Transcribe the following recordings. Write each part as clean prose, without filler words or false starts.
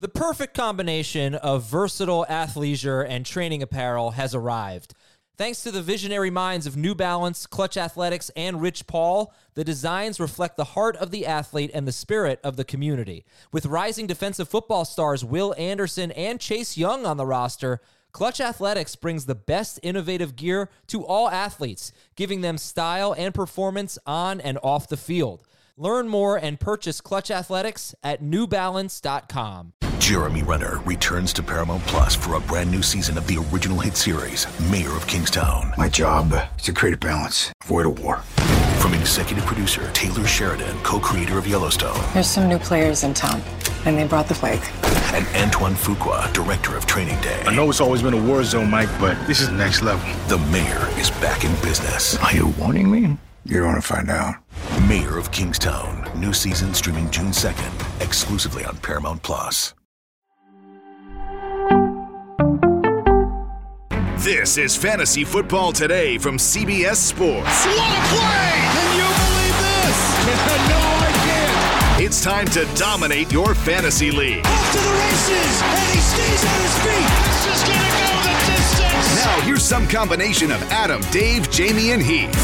The perfect combination of versatile athleisure and training apparel has arrived. Thanks to the visionary minds of New Balance, Clutch Athletics, and Rich Paul, the designs reflect the heart of the athlete and the spirit of the community. With rising defensive football stars Will Anderson and Chase Young on the roster, Clutch Athletics brings the best innovative gear to all athletes, giving them style and performance on and off the field. Learn more and purchase Clutch Athletics at newbalance.com. Jeremy Renner returns to Paramount Plus for a brand new season of the original hit series, Mayor of Kingstown. My job is to create a balance, avoid a war. From executive producer Taylor Sheridan, co-creator of Yellowstone. There's some new players in town, and they brought the plague. And Antoine Fuqua, director of Training Day. I know it's always been a war zone, Mike, but this is next level. The Mayor is back in business. Are you warning me? You're going to find out. Mayor of Kingstown. New season streaming June 2nd, exclusively on Paramount Plus. This is Fantasy Football Today from CBS Sports. What a play! Can you believe this? No, I can't. It's time to dominate your fantasy league. Off to the races, and he stays on his feet. This is going to go the distance. Now, here's some combination of Adam, Dave, Jamie, and Heath.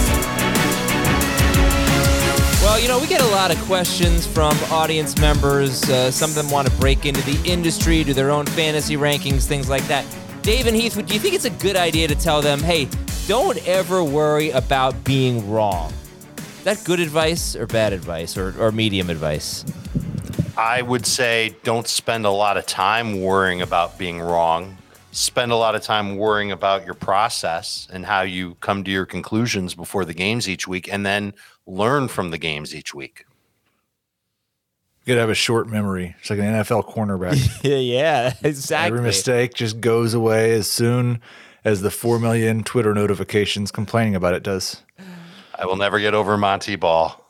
Well, we get a lot of questions from audience members. Some of them want to break into the industry, do their own fantasy rankings, things like that. Dave and Heath, do you think it's a good idea to tell them, hey, don't ever worry about being wrong? Is that good advice or bad advice or medium advice? I would say don't spend a lot of time worrying about being wrong. Spend a lot of time worrying about your process and how you come to your conclusions before the games each week, and then learn from the games each week. You gotta have a short memory. It's like an NFL cornerback. Yeah, exactly. Every mistake just goes away as soon as the 4 million Twitter notifications complaining about it does. I will never get over Monty Ball.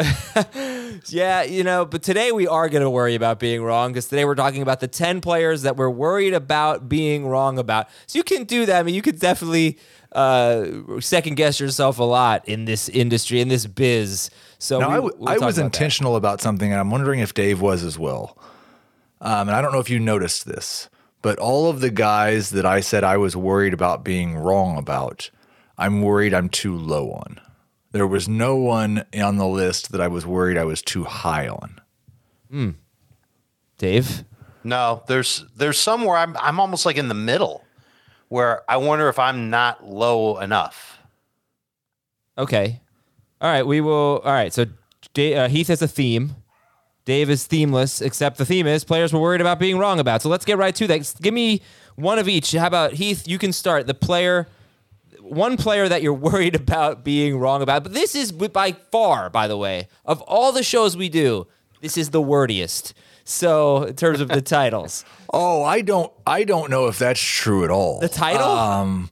Yeah, but today we are going to worry about being wrong because today we're talking about the 10 players that we're worried about being wrong about. So you can do that. I mean, you could definitely second guess yourself a lot in this industry, in this biz. So now, I was intentional about something, and I'm wondering if Dave was as well. And I don't know if you noticed this, but all of the guys that I said I was worried about being wrong about, I'm worried I'm too low on. There was no one on the list that I was worried I was too high on. Dave? No, there's somewhere I'm almost like in the middle where I wonder if I'm not low enough. Okay. All right, we will. All right, so Heath has a theme. Dave is themeless, except the theme is players we're worried about being wrong about. So let's get right to that. Give me one of each. How about Heath? You can start. One player that you're worried about being wrong about. But this is by far, by the way, of all the shows we do, this is the wordiest. So in terms of the titles. Oh, I don't know if that's true at all. The title?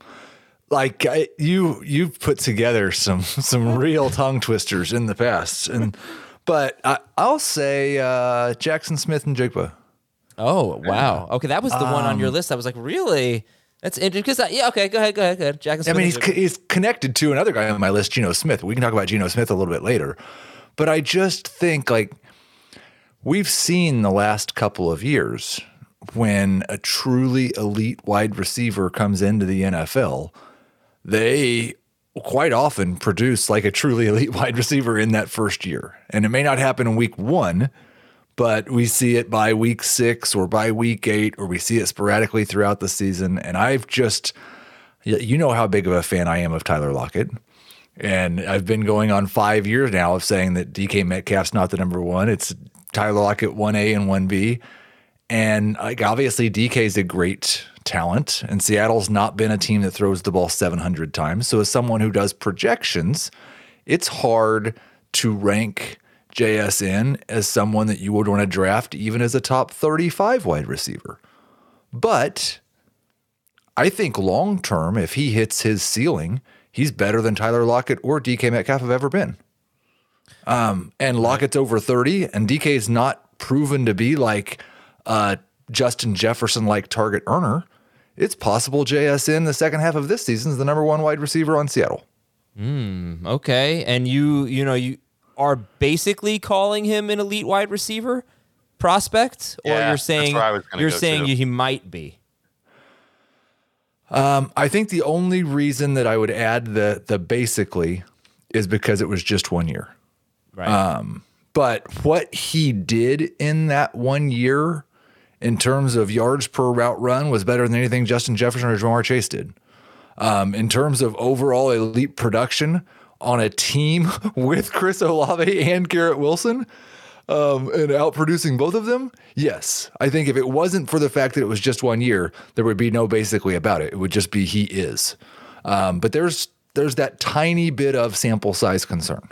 You've put together some real tongue twisters in the past, but I'll say Jackson Smith-Njigba. Oh wow! Okay, that was the one on your list. I was like, really? That's interesting. Okay, go ahead. Jackson Smith. I mean, he's connected to another guy on my list, Geno Smith. We can talk about Geno Smith a little bit later, but I just think we've seen the last couple of years when a truly elite wide receiver comes into the NFL. They quite often produce like a truly elite wide receiver in that first year. And it may not happen in week 1, but we see it by week 6 or by week 8, or we see it sporadically throughout the season. And I've just, you know how big of a fan I am of Tyler Lockett. And I've been going on 5 years now of saying that DK Metcalf's not the number one. It's Tyler Lockett 1A and 1B. And obviously DK's a great talent, and Seattle's not been a team that throws the ball 700 times. So as someone who does projections, it's hard to rank JSN as someone that you would want to draft even as a top 35 wide receiver. But I think long-term, if he hits his ceiling, he's better than Tyler Lockett or DK Metcalf have ever been. And Lockett's over 30, and DK's not proven to be like Justin Jefferson-like target earner. It's possible JSN the second half of this season is the number one wide receiver on Seattle. Okay, and you are basically calling him an elite wide receiver? prospect, or Yeah, you're that's saying where I was gonna go too. he might be? I think the only reason that I would add the basically is because it was just 1 year. Right. But what he did in that 1 year in terms of yards per route run was better than anything Justin Jefferson or Jamar Chase did. In terms of overall elite production on a team with Chris Olave and Garrett Wilson, and outproducing both of them, yes. I think if it wasn't for the fact that it was just 1 year, there would be no basically about it. It would just be he is. But there's that tiny bit of sample size concern.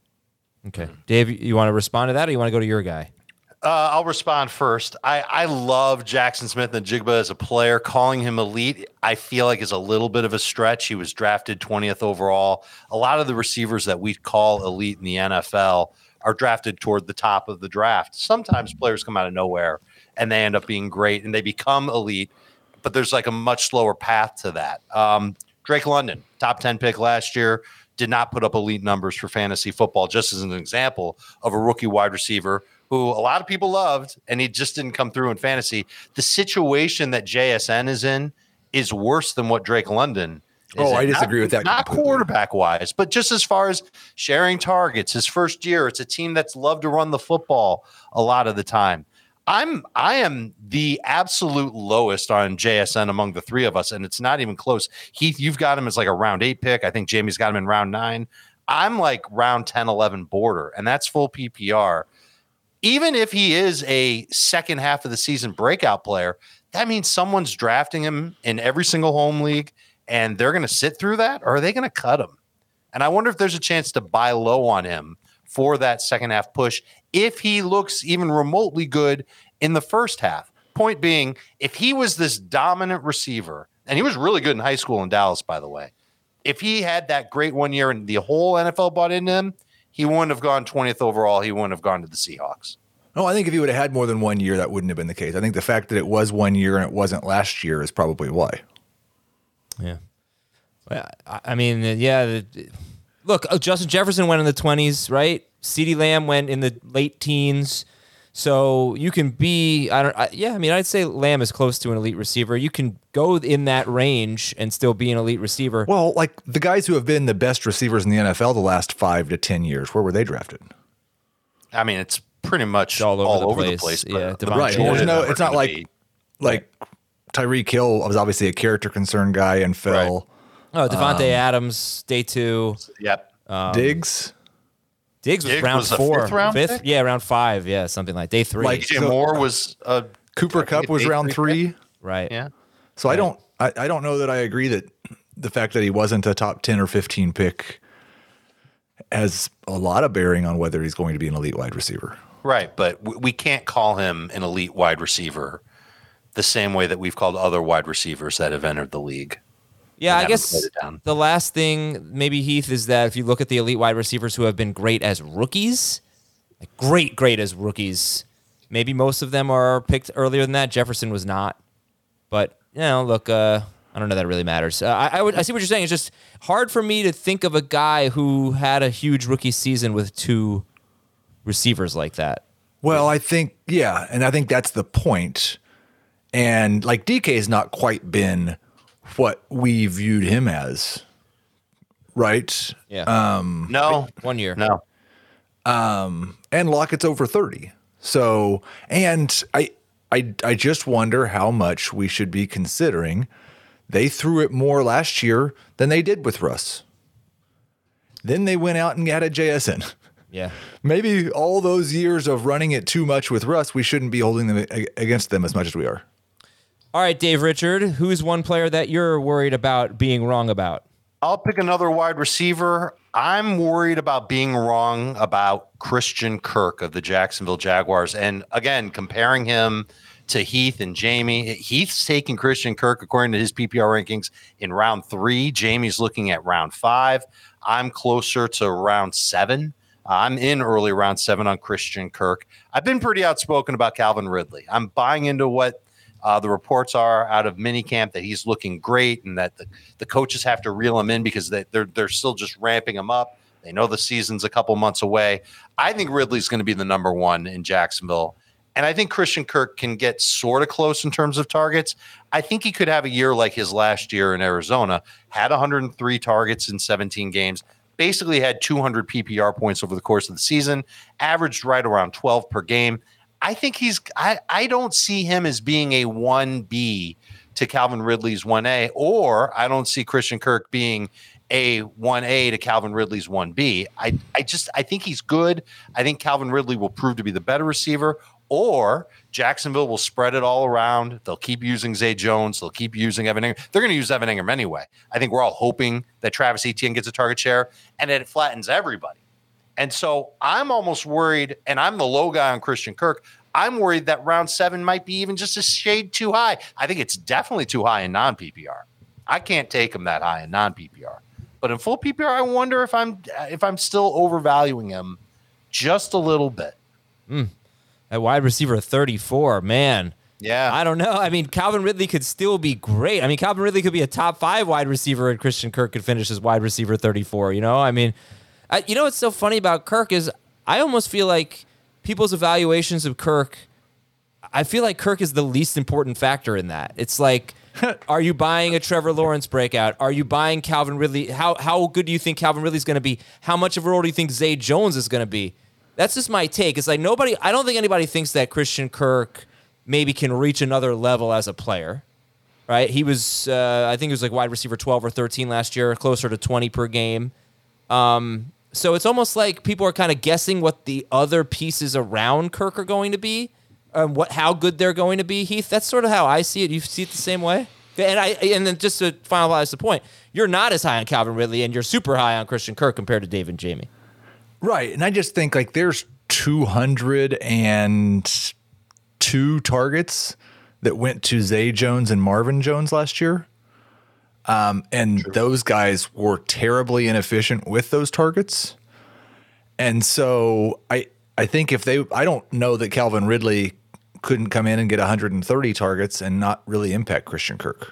Okay. Dave, you want to respond to that, or you want to go to your guy? I'll respond first. I love Jackson Smith and Jigba as a player. Calling him elite, I feel like is a little bit of a stretch. He was drafted 20th overall. A lot of the receivers that we call elite in the NFL are drafted toward the top of the draft. Sometimes players come out of nowhere and they end up being great and they become elite, but there's like a much slower path to that. Drake London, top 10 pick last year, did not put up elite numbers for fantasy football, just as an example of a rookie wide receiver who a lot of people loved, and he just didn't come through in fantasy. The situation that JSN is in is worse than what Drake London is in. I disagree with that. Not completely. quarterback-wise, but just as far as sharing targets, his first year, it's a team that's loved to run the football a lot of the time. I am the absolute lowest on JSN among the three of us, and it's not even close. Heath, you've got him as like a round 8 pick. I think Jamie's got him in round 9. I'm like round 10, 11 border, and that's full PPR. Even if he is a second half of the season breakout player, that means someone's drafting him in every single home league, and they're going to sit through that, or are they going to cut him? And I wonder if there's a chance to buy low on him for that second half push if he looks even remotely good in the first half. Point being, if he was this dominant receiver, and he was really good in high school in Dallas, by the way, if he had that great 1 year and the whole NFL bought into him, he wouldn't have gone 20th overall. He wouldn't have gone to the Seahawks. No, I think if he would have had more than 1 year, that wouldn't have been the case. I think the fact that it was 1 year and it wasn't last year is probably why. Yeah. Well, I mean, yeah. Look, Justin Jefferson went in the 20s, right? CeeDee Lamb went in the late teens. So you can be, I'd say Lamb is close to an elite receiver. You can go in that range and still be an elite receiver. Well, like the guys who have been the best receivers in the NFL the last 5 to 10 years, where were they drafted? I mean, it's pretty much all over the place. Yeah, Right. It's not like Tyreek Hill was obviously a character concern guy and fell. Right. Oh, Devontae Adams, day 2. Yep. Diggs was round was a 4. fifth round pick? Yeah, round 5. Yeah, something like day 3. Like, DJ Moore was Cooper Kupp was round 3. Right. Yeah. So right. I don't know that I agree that the fact that he wasn't a top 10 or 15 pick has a lot of bearing on whether he's going to be an elite wide receiver. Right, but we can't call him an elite wide receiver the same way that we've called other wide receivers that have entered the league. Yeah, I guess the last thing, maybe, Heath, is that if you look at the elite wide receivers who have been great as rookies, like great as rookies, maybe most of them are picked earlier than that. Jefferson was not. But, look, I don't know that it really matters. I see what you're saying. It's just hard for me to think of a guy who had a huge rookie season with 2 receivers like that. Well, I think, and I think that's the point. And like DK has not quite been what we viewed him as, right? Yeah. No. 1 year. No. And Lockett's over 30. So, and I just wonder how much we should be considering. They threw it more last year than they did with Russ. Then they went out and added JSN. Yeah. Maybe all those years of running it too much with Russ, we shouldn't be holding them against them as much as we are. All right, Dave Richard, who's one player that you're worried about being wrong about? I'll pick another wide receiver. I'm worried about being wrong about Christian Kirk of the Jacksonville Jaguars. And again, comparing him to Heath and Jamie. Heath's taking Christian Kirk, according to his PPR rankings, in round 3. Jamie's looking at round 5. I'm closer to round 7. I'm in early round 7 on Christian Kirk. I've been pretty outspoken about Calvin Ridley. I'm buying into what the reports are out of minicamp, that he's looking great and that the coaches have to reel him in because they're still just ramping him up. They know the season's a couple months away. I think Ridley's going to be the number 1 in Jacksonville. And I think Christian Kirk can get sort of close in terms of targets. I think he could have a year like his last year in Arizona, had 103 targets in 17 games, basically had 200 PPR points over the course of the season, averaged right around 12 per game. I think I don't see him as being a 1B to Calvin Ridley's 1A, or I don't see Christian Kirk being a 1A to Calvin Ridley's 1B. I think he's good. I think Calvin Ridley will prove to be the better receiver, or Jacksonville will spread it all around. They'll keep using Zay Jones. They'll keep using Evan Ingram. They're going to use Evan Ingram anyway. I think we're all hoping that Travis Etienne gets a target share and that it flattens everybody. And so I'm almost worried, and I'm the low guy on Christian Kirk. I'm worried that round 7 might be even just a shade too high. I think it's definitely too high in non-PPR. I can't take him that high in non-PPR. But in full PPR, I wonder if I'm still overvaluing him just a little bit. At wide receiver 34, man. Yeah. I don't know. I mean, Calvin Ridley could still be great. I mean, Calvin Ridley could be a top 5 wide receiver, and Christian Kirk could finish as wide receiver 34, you know? I mean, you know what's so funny about Kirk is I almost feel like people's evaluations of Kirk, I feel like Kirk is the least important factor in that. It's like, are you buying a Trevor Lawrence breakout? Are you buying Calvin Ridley? How good do you think Calvin Ridley's going to be? How much of a role do you think Zay Jones is going to be? That's just my take. It's like I don't think anybody thinks that Christian Kirk maybe can reach another level as a player, right? He was, I think he was like wide receiver 12 or 13 last year, closer to 20 per game. So it's almost like people are kind of guessing what the other pieces around Kirk are going to be, how good they're going to be. Heath, that's sort of how I see it. You see it the same way? And then just to finalize the point, you're not as high on Calvin Ridley, and you're super high on Christian Kirk compared to Dave and Jamie. Right. And I just think like there's 202 targets that went to Zay Jones and Marvin Jones last year. And those guys were terribly inefficient with those targets. And so I think I don't know that Calvin Ridley couldn't come in and get 130 targets and not really impact Christian Kirk.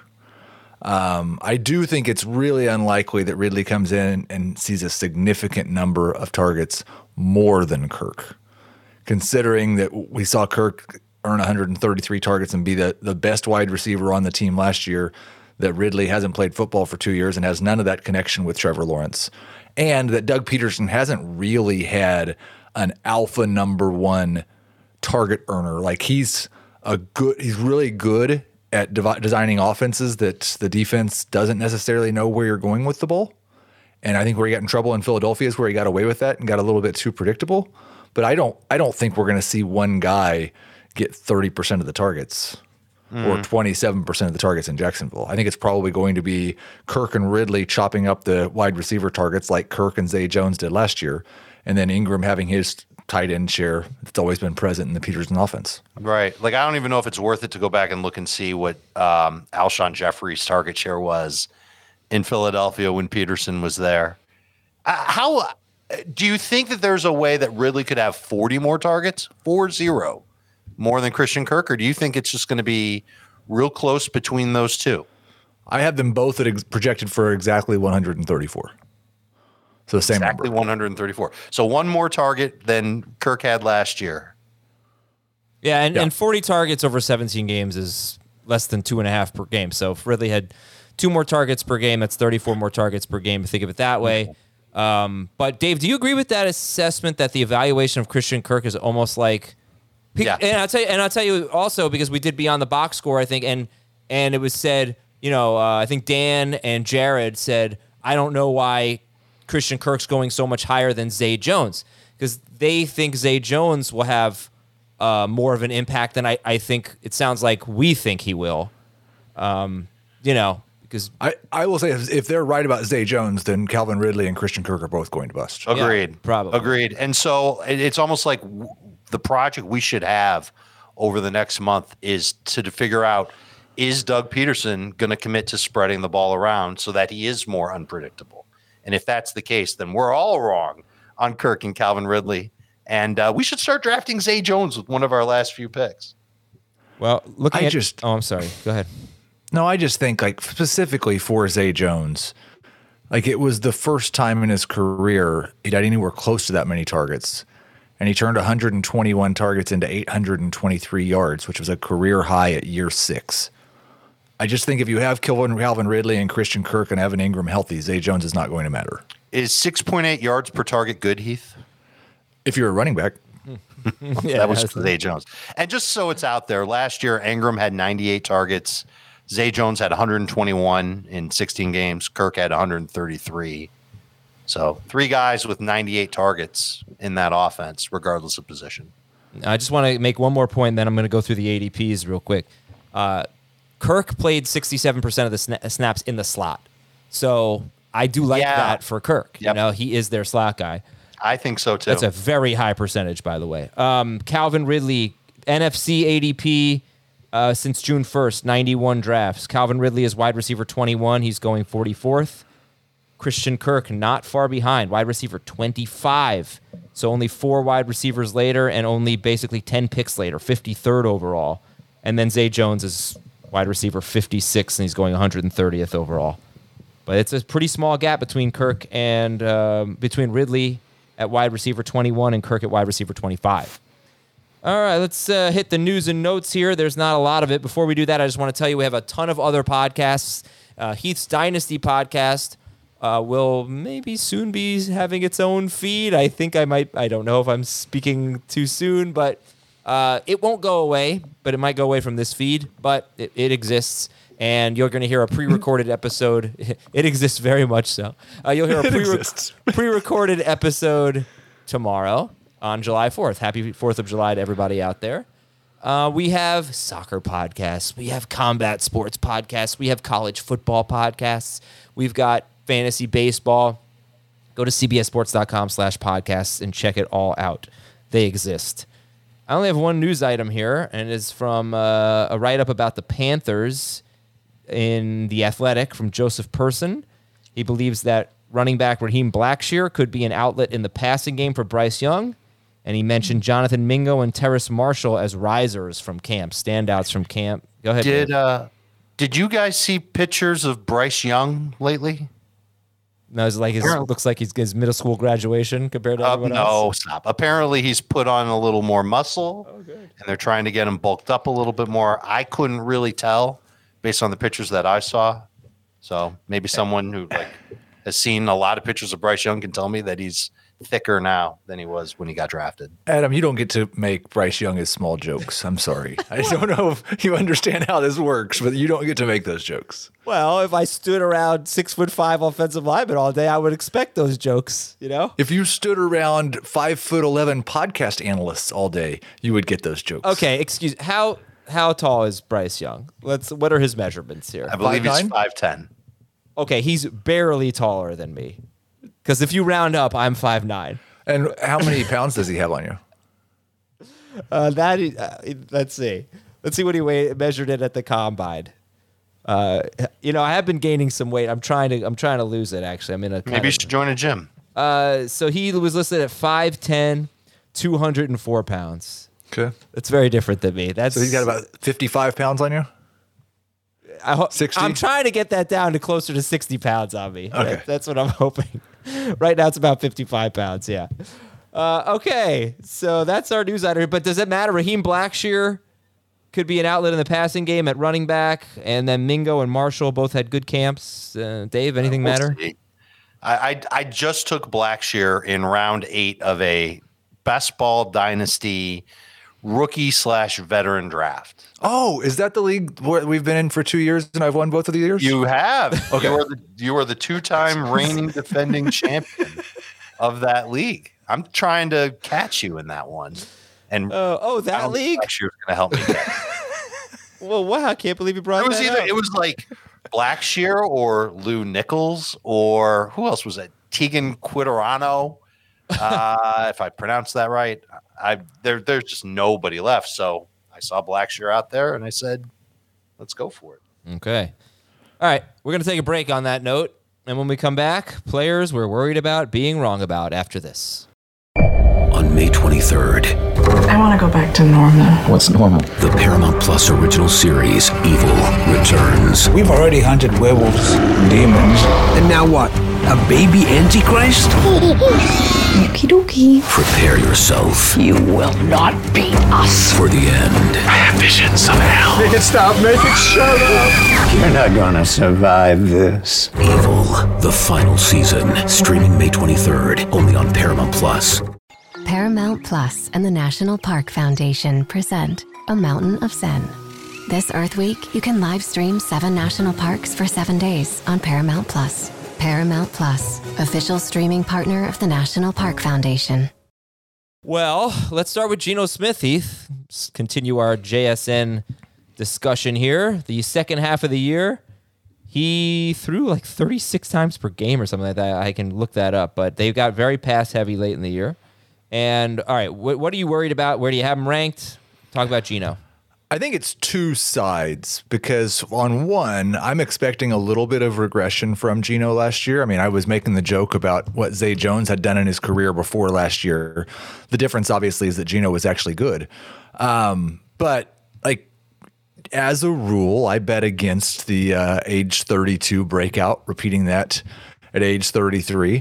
I do think it's really unlikely that Ridley comes in and sees a significant number of targets more than Kirk, considering that we saw Kirk earn 133 targets and be the best wide receiver on the team last year, that Ridley hasn't played football for 2 years and has none of that connection with Trevor Lawrence, and that Doug Peterson hasn't really had an alpha number 1 target earner. Like he's really good at designing offenses that the defense doesn't necessarily know where you're going with the ball. And I think where he got in trouble in Philadelphia is where he got away with that and got a little bit too predictable. But I don't think we're going to see one guy get 30% of the targets or 27% of the targets in Jacksonville. I think it's probably going to be Kirk and Ridley chopping up the wide receiver targets like Kirk and Zay Jones did last year, and then Ingram having his tight end share that's always been present in the Peterson offense. Right. Like, I don't even know if it's worth it to go back and look and see what Alshon Jeffrey's target share was in Philadelphia when Peterson was there. How do you think that there's a way that Ridley could have 40 more targets, 40 more than Christian Kirk, or do you think it's just going to be real close between those two? I have them both projected for exactly 134. So the same exactly number. 134. So one more target than Kirk had last year. Yeah, and 40 targets over 17 games is less than 2.5 per game. So if Ridley had 2 more targets per game, that's 34 more targets per game. Think of it that way. But Dave, do you agree with that assessment that the evaluation of Christian Kirk is almost like? Yeah. And I'll tell you also, because we did Beyond the Box Score, I think, and it was said, I think Dan and Jared said, I don't know why Christian Kirk's going so much higher than Zay Jones, because they think Zay Jones will have more of an impact than I think it sounds like we think he will. Because I will say if they're right about Zay Jones, then Calvin Ridley and Christian Kirk are both going to bust. Agreed. Yeah, probably. Agreed. And so it's almost like the project we should have over the next month is to figure out, is Doug Peterson going to commit to spreading the ball around so that he is more unpredictable? And if that's the case, then we're all wrong on Kirk and Calvin Ridley. And we should start drafting Zay Jones with one of our last few picks. Well, I'm sorry. Go ahead. No, I just think like specifically for Zay Jones, like it was the first time in his career he'd had anywhere close to that many targets. and he turned 121 targets into 823 yards, which was a career high at year 6. I just think if you have Calvin Ridley and Christian Kirk and Evan Ingram healthy, Zay Jones is not going to matter. Is 6.8 yards per target good, Heath? If you're a running back. Yeah, that was Zay Jones. And just so it's out there, last year Ingram had 98 targets. Zay Jones had 121 in 16 games. Kirk had 133. So 3 guys with 98 targets in that offense, regardless of position. I just want to make one more point, and then I'm going to go through the ADPs real quick. Kirk played 67% of the snaps in the slot. So I do like that for Kirk. Yep. You know, he is their slot guy. I think so, too. That's a very high percentage, by the way. Calvin Ridley, NFC ADP since June 1st, 91 drafts. Calvin Ridley is wide receiver 21. He's going 44th. Christian Kirk, not far behind, wide receiver 25. So only 4 wide receivers later and only basically 10 picks later, 53rd overall. And then Zay Jones is wide receiver 56, and he's going 130th overall. But it's a pretty small gap between Kirk and between Ridley at wide receiver 21 and Kirk at wide receiver 25. All right, let's hit the news and notes here. There's not a lot of it. Before we do that, I just want to tell you we have a ton of other podcasts. Heath's Dynasty podcast will maybe soon be having its own feed. I think I might. I don't know if I'm speaking too soon, but it won't go away. But it might go away from this feed. But it exists, and you're going to hear a pre-recorded episode. It exists very much so. You'll hear a pre-recorded episode tomorrow on July 4th. Happy 4th of July to everybody out there. We have soccer podcasts. We have combat sports podcasts. We have college football podcasts. We've got fantasy baseball. Go to cbssports.com/podcasts and check it all out. They exist. I only have one news item here, and it's from a write-up about the Panthers in The Athletic from Joseph Person. He believes that running back Raheem Blackshear could be an outlet in the passing game for Bryce Young. And he mentioned Jonathan Mingo and Terrace Marshall as risers from camp, standouts from camp. Go ahead. Did you guys see pictures of Bryce Young lately? No, it's like looks like his middle school graduation compared to everyone else. No, stop. Apparently, he's put on a little more muscle, and they're trying to get him bulked up a little bit more. I couldn't really tell based on the pictures that I saw. So maybe someone who has seen a lot of pictures of Bryce Young can tell me that he's thicker now than he was when he got drafted. Adam, you don't get to make Bryce Young as small jokes. I'm sorry. I don't know if you understand how this works, but you don't get to make those jokes. Well, if I stood around 6'5" offensive lineman all day, I would expect those jokes, you know? If you stood around 5'11" podcast analysts all day, you would get those jokes. Okay, excuse me. How tall is Bryce Young? What are his measurements here? I believe 5'9"? he's 5'10". Okay, he's barely taller than me. Because if you round up, I'm 5'9". And how many pounds does he have on you? Let's see. Let's see what he measured it at the combine. I have been gaining some weight. I'm trying to lose it. Actually, I'm in a maybe you should join a gym. So he was listed at 5'10", 204 pounds. Okay, that's very different than me. So he's got about 55 pounds on you. 60? I'm trying to get that down to closer to 60 pounds on me. Okay. That's what I'm hoping. Right now it's about 55 pounds, yeah. Okay, so that's our news item. But does it matter? Raheem Blackshear could be an outlet in the passing game at running back, and then Mingo and Marshall both had good camps. Dave, anything matter? I just took Blackshear in round 8 of a Best Ball Dynasty rookie/veteran draft. Oh, is that the league we've been in for 2 years and I've won both of the years? You have. Okay. You are the 2-time reigning defending champion of that league. I'm trying to catch you in that one. And that league? Blackshear's going to help me get it. Well, wow, I can't believe you brought It was that up. It was like Blackshear or Lou Nichols or who else was it? Tegan Quitterano. If I pronounced that right. There's just nobody left. So I saw Blackshear out there and I said, let's go for it. Okay. All right. We're going to take a break on that note. And when we come back, players we're worried about being wrong about after this. On May 23rd, I want to go back to normal. What's normal? the Paramount Plus original series, Evil, returns. We've already hunted werewolves and demons. And now what? A baby Antichrist? Okie dokie. Prepare yourself You will not beat us. for the end. I have visions of hell. Make it stop. Make it shut up. You're not gonna survive this. Evil, the final season. Streaming May 23rd, only on Paramount Plus. Paramount Plus and the National Park Foundation present A Mountain of Zen. This Earth Week, you can live stream 7 national parks for 7 days on Paramount Plus. Paramount Plus, official streaming partner of the National Park Foundation. Well, let's start with Geno Smith, Heath. Let's continue our JSN discussion here. The second half of the year, he threw like 36 times per game or something like that. I can look that up, but they got very pass heavy late in the year. And all right, what are you worried about? Where do you have him ranked? Talk about Geno. I think it's two sides because on one, I'm expecting a little bit of regression from Geno last year. I mean, I was making the joke about what Zay Jones had done in his career before last year. The difference, obviously, is that Geno was actually good. But like, as a rule, I bet against the age 32 breakout, repeating that at age 33.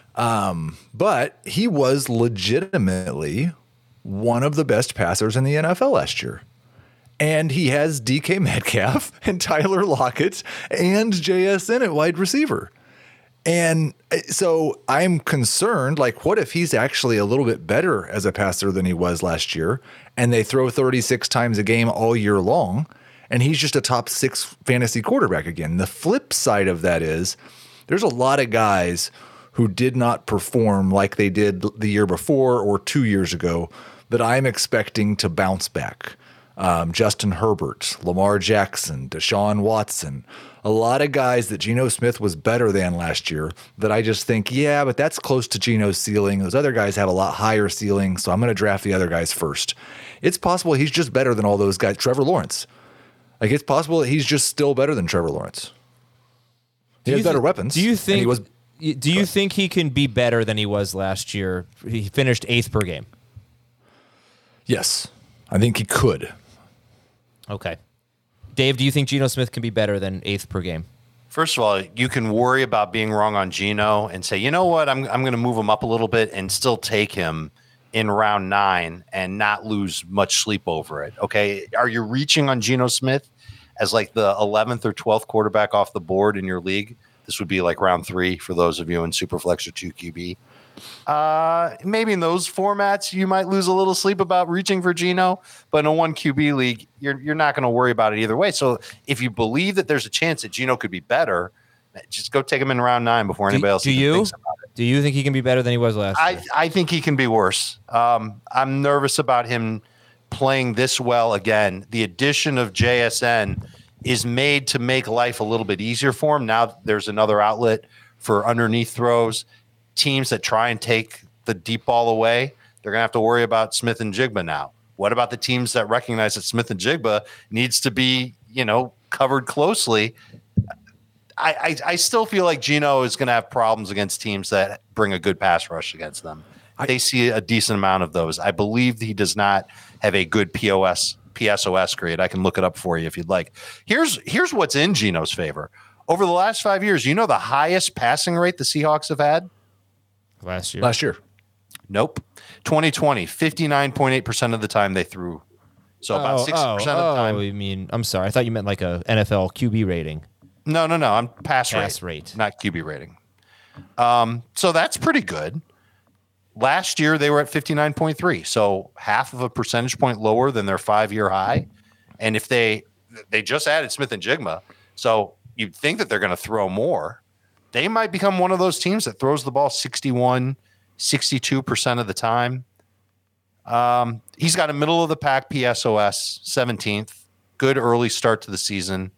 But he was legitimately one of the best passers in the NFL last year. And he has DK Metcalf and Tyler Lockett and JSN at wide receiver. And so I'm concerned, like, what if he's actually a little bit better as a passer than he was last year, and they throw 36 times a game all year long, and he's just a top 6 fantasy quarterback again? The flip side of that is there's a lot of guys who did not perform like they did the year before or 2 years ago that I'm expecting to bounce back. Justin Herbert, Lamar Jackson, Deshaun Watson, a lot of guys that Geno Smith was better than last year that I just think, yeah, but that's close to Geno's ceiling. Those other guys have a lot higher ceiling, so I'm going to draft the other guys first. It's possible he's just better than all those guys. Trevor Lawrence. Like, it's possible that he's just still better than Trevor Lawrence. He has better weapons. Do you think he can be better than he was last year? He finished 8th per game. Yes, I think he could. Okay. Dave, do you think Geno Smith can be better than 8th per game? First of all, you can worry about being wrong on Geno and say, you know what, I'm going to move him up a little bit and still take him in round 9 and not lose much sleep over it. Okay. Are you reaching on Geno Smith as like the 11th or 12th quarterback off the board in your league? This would be like round 3 for those of you in Superflex or 2QB. Maybe in those formats, you might lose a little sleep about reaching for Geno, but in a 1 QB league, you're not going to worry about it either way. So if you believe that there's a chance that Geno could be better, just go take him in round 9 before anybody else even thinks about it. Do you think he can be better than he was last year? I think he can be worse. I'm nervous about him playing this well again. The addition of JSN is made to make life a little bit easier for him. Now there's another outlet for underneath throws. Teams that try and take the deep ball away, they're going to have to worry about Smith and Jigba now. What about the teams that recognize that Smith and Jigba needs to be, covered closely? I still feel like Geno is going to have problems against teams that bring a good pass rush against them. They see a decent amount of those. I believe he does not have a good PSOS grade. I can look it up for you if you'd like. Here's what's in Geno's favor. Over the last 5 years, the highest passing rate the Seahawks have had? Last year. Nope. 2020, 59.8% of the time they threw. So about 60% of the time. You mean, I'm sorry. I thought you meant like a NFL QB rating. No. I'm pass rate, not QB rating. So that's pretty good. Last year, they were at 59.3. So half of a percentage point lower than their 5-year high. And if they just added Smith and Jigba, so you'd think that they're going to throw more. They might become one of those teams that throws the ball 61, 62% of the time. He's got a middle of the pack PSOS, 17th. Good early start to the season.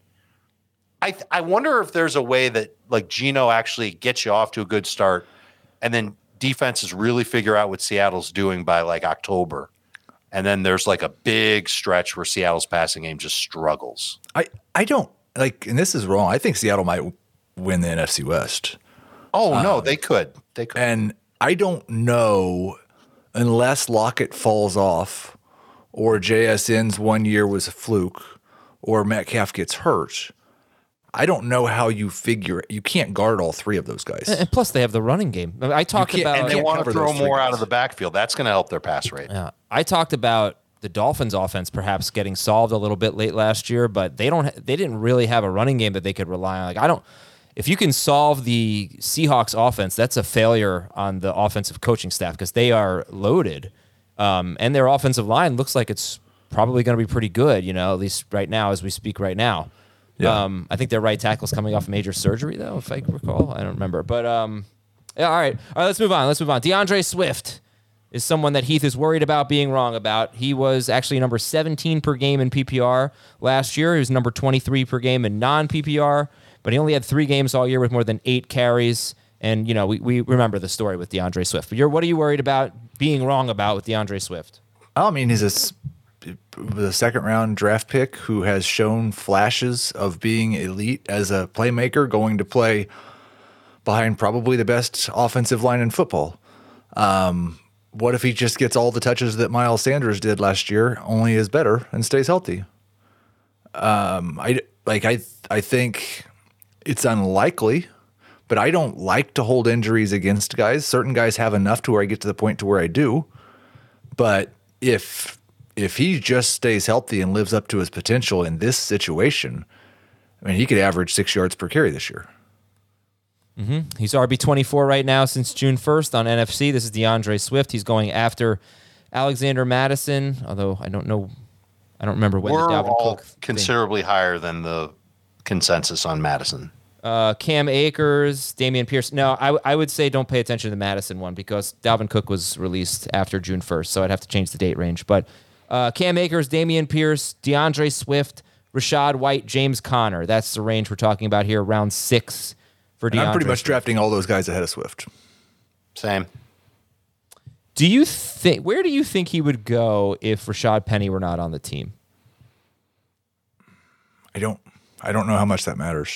I wonder if there's a way that like Geno actually gets you off to a good start, and then defenses really figure out what Seattle's doing by like October. And then there's like a big stretch where Seattle's passing game just struggles. I don't like, and this is wrong. I think Seattle might win the NFC West. Oh, no, they could. And I don't know, unless Lockett falls off or JSN's 1 year was a fluke or Metcalf gets hurt, I don't know how you can't guard all three of those guys. And plus, they have the running game. I talked about, and they want to throw more out of the backfield. That's going to help their pass rate. Yeah, I talked about the Dolphins' offense perhaps getting solved a little bit late last year, but they didn't really have a running game that they could rely on. Like if you can solve the Seahawks offense, that's a failure on the offensive coaching staff because they are loaded, and their offensive line looks like it's probably going to be pretty good. At least right now as we speak right now. Yeah. I think their right tackle's coming off major surgery, though, if I recall. I don't remember. But, yeah, all right, let's move on. DeAndre Swift is someone that Heath is worried about being wrong about. He was actually number 17 per game in PPR last year. He was number 23 per game in non-PPR, but he only had 3 games all year with more than 8 carries. And, we remember the story with DeAndre Swift. But what are you worried about being wrong about with DeAndre Swift? I mean, he's the second-round draft pick who has shown flashes of being elite as a playmaker, going to play behind probably the best offensive line in football. What if he just gets all the touches that Miles Sanders did last year, only is better and stays healthy? I think it's unlikely, but I don't like to hold injuries against guys. Certain guys have enough to where I get to the point to where I do, but if he just stays healthy and lives up to his potential in this situation, I mean, he could average 6 yards per carry this year. Mm-hmm. He's RB24 right now since June 1st on NFC. This is DeAndre Swift. He's going after Alexander Madison, although I don't remember when We're the Dalvin all Cook considerably higher than the consensus on Madison. Cam Akers, Dameon Pierce. No, I would say don't pay attention to the Madison one because Dalvin Cook was released after June 1st, so I'd have to change the date range. But Cam Akers, Dameon Pierce, DeAndre Swift, Rachaad White, James Conner. That's the range we're talking about here, round 6 for DeAndre. I'm pretty much drafting all those guys ahead of Swift. Same. Where do you think he would go if Rashad Penny were not on the team? I don't know how much that matters.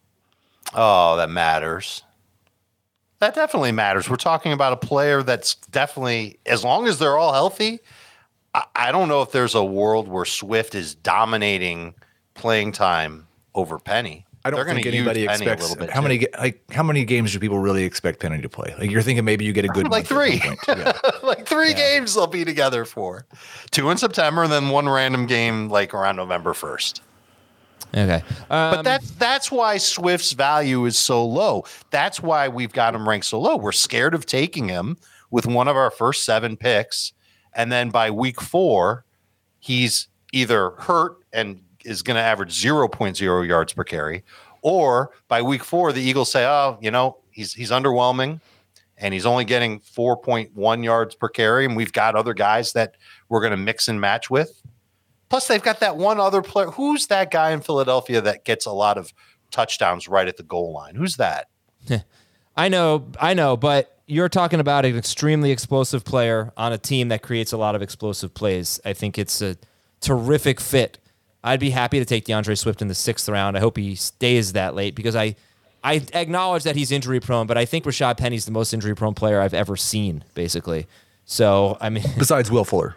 Oh, that matters. That definitely matters. We're talking about a player that's definitely, as long as they're all healthy, I don't know if there's a world where Swift is dominating playing time over Penny. I don't think anybody expects how many games do people really expect Penny to play? Like you're thinking maybe you get a good like 3, yeah. like 3 games they'll be together for, 2 in September and then 1 random game like around November 1st. Okay, but that's why Swift's value is so low. That's why we've got him ranked so low. We're scared of taking him with one of our first 7 picks, and then by week 4, he's either hurt and is going to average 0.0 yards per carry, or by week 4, the Eagles say, "Oh, he's underwhelming, and he's only getting 4.1 yards per carry, and we've got other guys that we're going to mix and match with." Plus, they've got that one other player. Who's that guy in Philadelphia that gets a lot of touchdowns right at the goal line? Who's that? I know, but you're talking about an extremely explosive player on a team that creates a lot of explosive plays. I think it's a terrific fit. I'd be happy to take DeAndre Swift in the 6th round. I hope he stays that late because I acknowledge that he's injury prone, but I think Rashad Penny's the most injury prone player I've ever seen, basically. So, I mean, besides Will Fuller.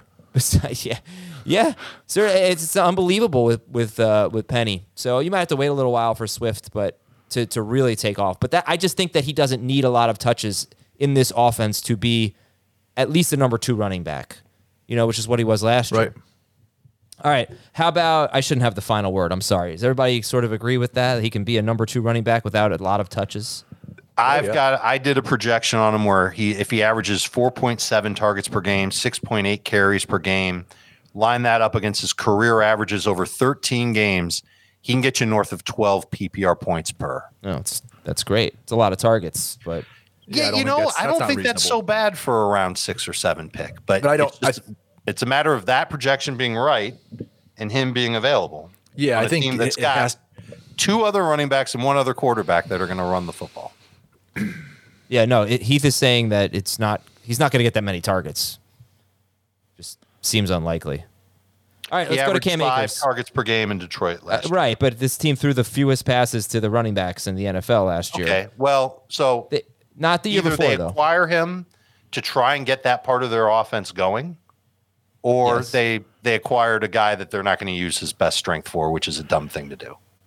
Yeah. So it's unbelievable with Penny. So you might have to wait a little while for Swift, but to really take off. But I just think that he doesn't need a lot of touches in this offense to be at least a number 2 running back, which is what he was last year. Right. All right. How about, I shouldn't have the final word. I'm sorry. Does everybody sort of agree with that? He can be a number 2 running back without a lot of touches? I did a projection on him where if he averages 4.7 targets per game, 6.8 carries per game, line that up against his career averages over 13 games, he can get you north of 12 PPR points per. No, that's great. It's a lot of targets, but I don't think that's so bad for a round 6 or 7 pick. But it's a matter of that projection being right and him being available. Yeah, I think team that's got 2 other running backs and 1 other quarterback that are going to run the football. Yeah, no, Heath is saying that he's not going to get that many targets. Just seems unlikely. All right, let's go to Cam Akers. 5 targets per game in Detroit last year. Right, but this team threw the fewest passes to the running backs in the NFL last year. Okay, well, so not the year before, they acquire him to try and get that part of their offense going, or they acquired a guy that they're not going to use his best strength for, which is a dumb thing to do.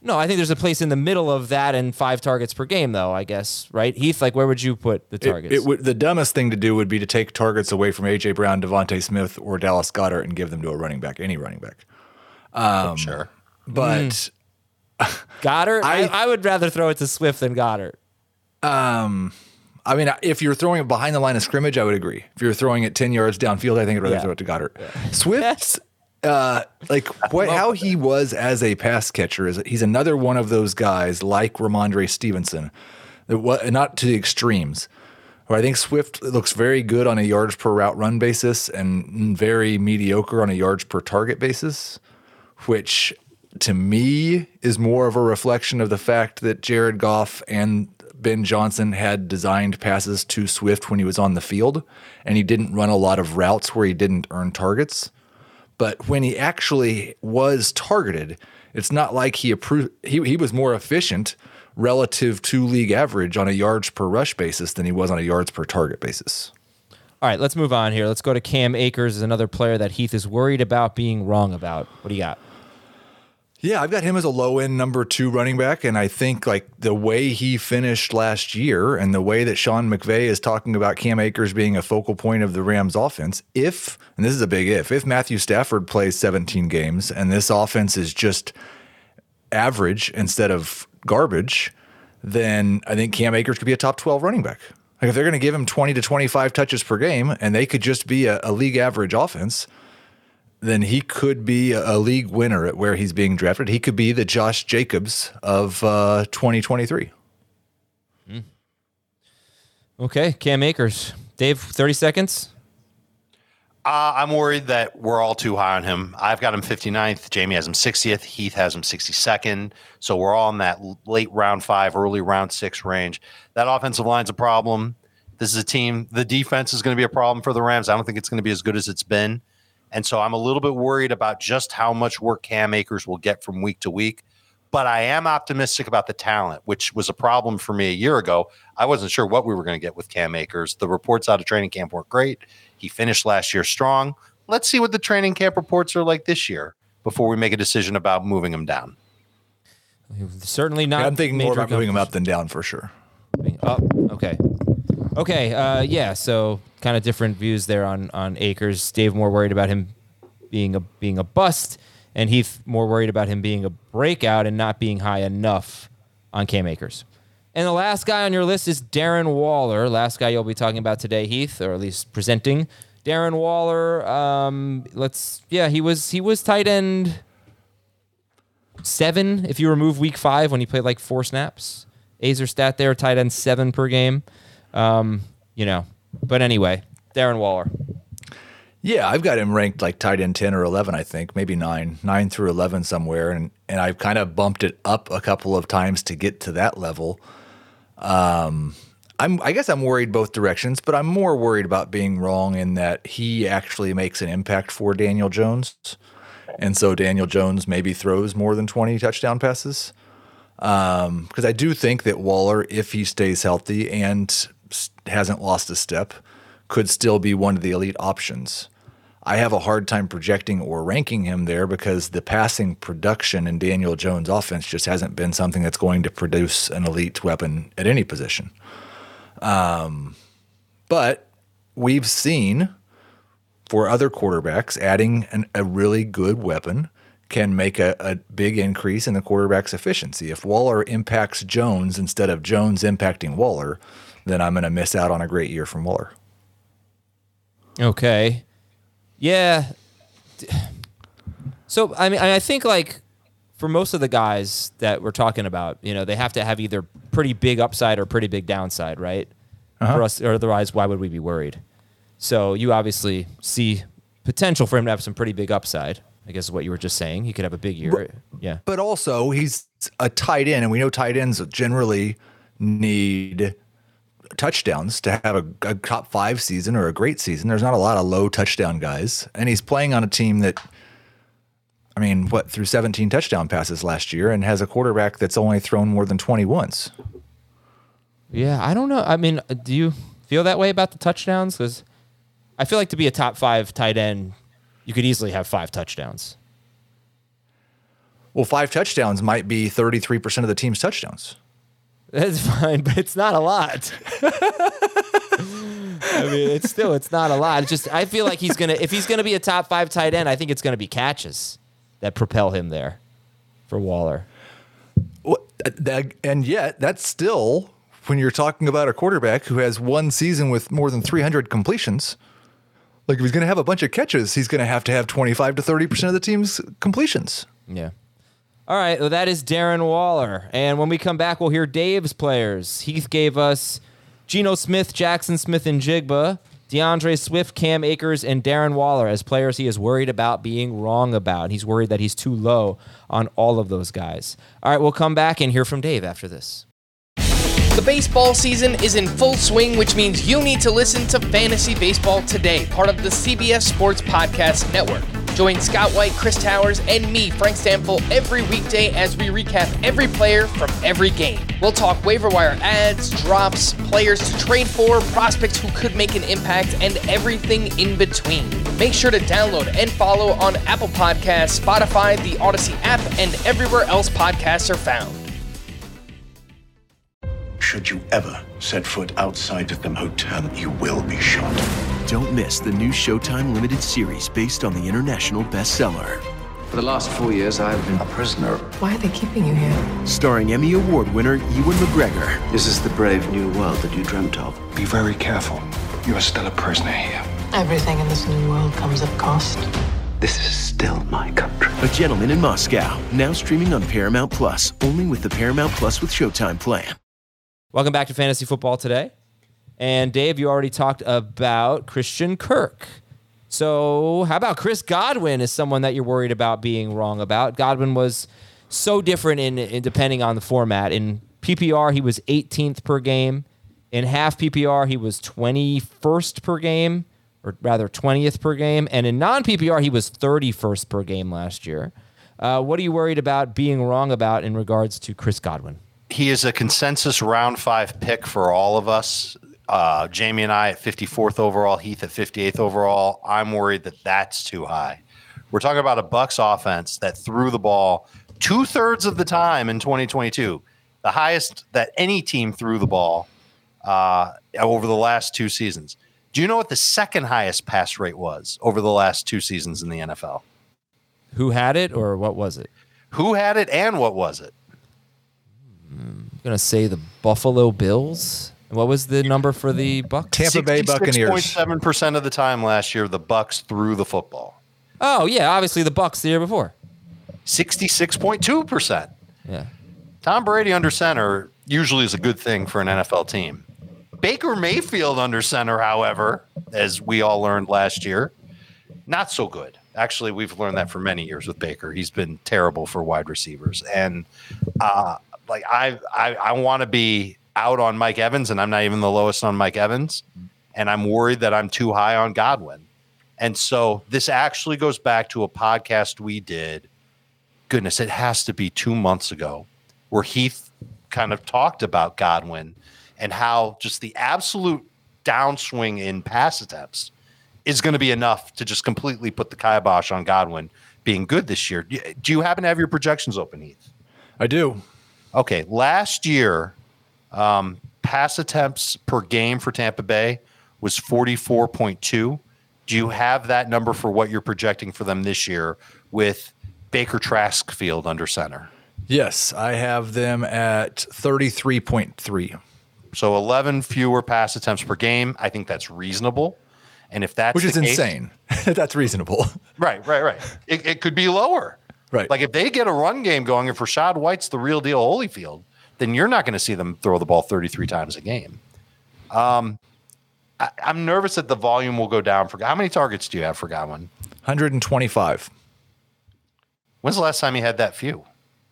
No, I think there's a place in the middle of that and 5 targets per game, though, I guess, right? Heath, like, where would you put the targets? The dumbest thing to do would be to take targets away from A.J. Brown, Devontae Smith, or Dallas Goedert and give them to a running back, any running back. Sure. But Goedert? I would rather throw it to Swift than Goedert. I mean, if you're throwing it behind the line of scrimmage, I would agree. If you're throwing it 10 yards downfield, I think I'd rather throw it to Goedert. Yeah. Swift's how he was as a pass catcher is he's another one of those guys like Ramondre Stevenson, not to the extremes. Where I think Swift looks very good on a yards per route run basis and very mediocre on a yards per target basis, which to me is more of a reflection of the fact that Jared Goff and Ben Johnson had designed passes to Swift when he was on the field, and he didn't run a lot of routes where he didn't earn targets. But when he actually was targeted, it's not like he was more efficient relative to league average on a yards per rush basis than he was on a yards per target basis. All right, let's move on here. Let's go to Cam Akers, another player that Heath is worried about being wrong about. What do you got? Yeah, I've got him as a low-end number 2 running back, and I think like the way he finished last year and the way that Sean McVay is talking about Cam Akers being a focal point of the Rams offense, and this is a big if Matthew Stafford plays 17 games and this offense is just average instead of garbage, then I think Cam Akers could be a top 12 running back. Like if they're going to give him 20 to 25 touches per game and they could just be a league average offense, then he could be a league winner at where he's being drafted. He could be the Josh Jacobs of 2023. Okay, Cam Akers. Dave, 30 seconds. I'm worried that we're all too high on him. I've got him 59th. Jamie has him 60th. Heath has him 62nd. So we're all in that late round 5, early round 6 range. That offensive line's a problem. This is a team. The defense is going to be a problem for the Rams. I don't think it's going to be as good as it's been. And so I'm a little bit worried about just how much work Cam Akers will get from week to week. But I am optimistic about the talent, which was a problem for me a year ago. I wasn't sure what we were going to get with Cam Akers. The reports out of training camp weren't great. He finished last year strong. Let's see what the training camp reports are like this year before we make a decision about moving him down. Certainly not. I'm thinking more about moving him up than down for sure. Up. Okay. Yeah. So kind of different views there on Akers. Dave more worried about him being a bust, and Heath more worried about him being a breakout and not being high enough on Cam Akers. And the last guy on your list is Darren Waller. Last guy you'll be talking about today, Heath, or at least presenting. Darren Waller. He was tight end 7 if you remove week 5 when he played like 4 snaps. Azer stat there, tight end 7 per game. But anyway, Darren Waller. Yeah, I've got him ranked like tight end 10 or 11, I think, maybe 9 through 11 somewhere. And I've kind of bumped it up a couple of times to get to that level. I guess I'm worried both directions, but I'm more worried about being wrong in that he actually makes an impact for Daniel Jones. And so Daniel Jones maybe throws more than 20 touchdown passes. Because I do think that Waller, if he stays healthy and hasn't lost a step, could still be one of the elite options. I have a hard time projecting or ranking him there because the passing production in Daniel Jones' offense just hasn't been something that's going to produce an elite weapon at any position. But we've seen for other quarterbacks, adding a really good weapon can make a big increase in the quarterback's efficiency. If Waller impacts Jones instead of Jones impacting Waller, then I'm going to miss out on a great year from Waller. Okay. Yeah. So, I think like for most of the guys that we're talking about, they have to have either pretty big upside or pretty big downside, right? For us, or otherwise, why would we be worried? So you obviously see potential for him to have some pretty big upside, I guess is what you were just saying. He could have a big year. Yeah. But also he's a tight end, and we know tight ends generally need touchdowns to have a top 5 season or a great season. There's not a lot of low touchdown guys, and he's playing on a team that, threw 17 touchdown passes last year and has a quarterback that's only thrown more than 20 once. Yeah, I don't know. Do you feel that way about the touchdowns? Because I feel like to be a top 5 tight end, you could easily have 5 touchdowns. Well, 5 touchdowns might be 33% of the team's touchdowns. That's fine, but it's not a lot. I mean, it's not a lot. It's just, I feel like if he's gonna be a top 5 tight end, I think it's gonna be catches that propel him there for Waller. And yet, that's still, when you're talking about a quarterback who has one season with more than 300 completions, like if he's going to have a bunch of catches, he's going to have 25 to 30% of the team's completions. Yeah. All right, well, that is Darren Waller. And when we come back, we'll hear Dave's players. Heath gave us Geno Smith, Jackson Smith-Njigba, DeAndre Swift, Cam Akers, and Darren Waller as players he is worried about being wrong about. He's worried that he's too low on all of those guys. All right, we'll come back and hear from Dave after this. The baseball season is in full swing, which means you need to listen to Fantasy Baseball Today, part of the CBS Sports Podcast Network. Join Scott White, Chris Towers, and me, Frank Stample, every weekday as we recap every player from every game. We'll talk waiver wire ads, drops, players to trade for, prospects who could make an impact, and everything in between. Make sure to download and follow on Apple Podcasts, Spotify, the Odyssey app, and everywhere else podcasts are found. Should you ever set foot outside of the hotel, you will be shot. Don't miss the new Showtime limited series based on the international bestseller. For the last 4 years, I've been a prisoner. Why are they keeping you here? Starring Emmy Award winner Ewan McGregor. This is the brave new world that you dreamt of. Be very careful. You are still a prisoner here. Everything in this new world comes at cost. This is still my country. A Gentleman in Moscow, now streaming on Paramount Plus, only with the Paramount Plus with Showtime plan. Welcome back to Fantasy Football Today. And Dave, you already talked about Christian Kirk. So how about Chris Godwin is someone that you're worried about being wrong about? Godwin was so different in depending on the format. In PPR, he was 18th per game. In half PPR, he was 21st per game, or rather 20th per game. And in non-PPR, he was 31st per game last year. What are you worried about being wrong about in regards to Chris Godwin? He is a consensus round 5 pick for all of us. Jamie and I at 54th overall, Heath at 58th overall. I'm worried that that's too high. We're talking about a Bucs offense that threw the ball 2/3 of the time in 2022, the highest that any team threw the ball over the last 2 seasons. Do you know what the second highest pass rate was over the last 2 seasons in the NFL? Who had it, or what was it? Who had it and what was it? I'm going to say the Buffalo Bills. What was the number for the Bucs? Tampa Bay Buccaneers. 66.7% of the time last year, the Bucs threw the football. Oh, yeah, obviously the Bucs the year before. 66.2%. Yeah. Tom Brady under center usually is a good thing for an NFL team. Baker Mayfield under center, however, as we all learned last year, not so good. Actually, we've learned that for many years with Baker. He's been terrible for wide receivers. And I want to be out on Mike Evans, and I'm not even the lowest on Mike Evans. And I'm worried that I'm too high on Godwin. And so this actually goes back to a podcast we did. Goodness, it has to be 2 months ago, where Heath kind of talked about Godwin and how just the absolute downswing in pass attempts is going to be enough to just completely put the kibosh on Godwin being good this year. Do you happen to have your projections open, Heath? I do. Okay, last year, pass attempts per game for Tampa Bay was 44.2. Do you have that number for what you're projecting for them this year with Baker Traskfield under center? Yes, I have them at 33.3. So 11 fewer pass attempts per game. I think that's reasonable. And if that's which is case, insane. That's reasonable. Right. It could be lower. Right. Like if they get a run game going, if Rashad White's the real deal Holyfield, then you're not going to see them throw the ball 33 times a game. I'm nervous that the volume will go down. For how many targets do you have for Godwin? 125. When's the last time you had that few?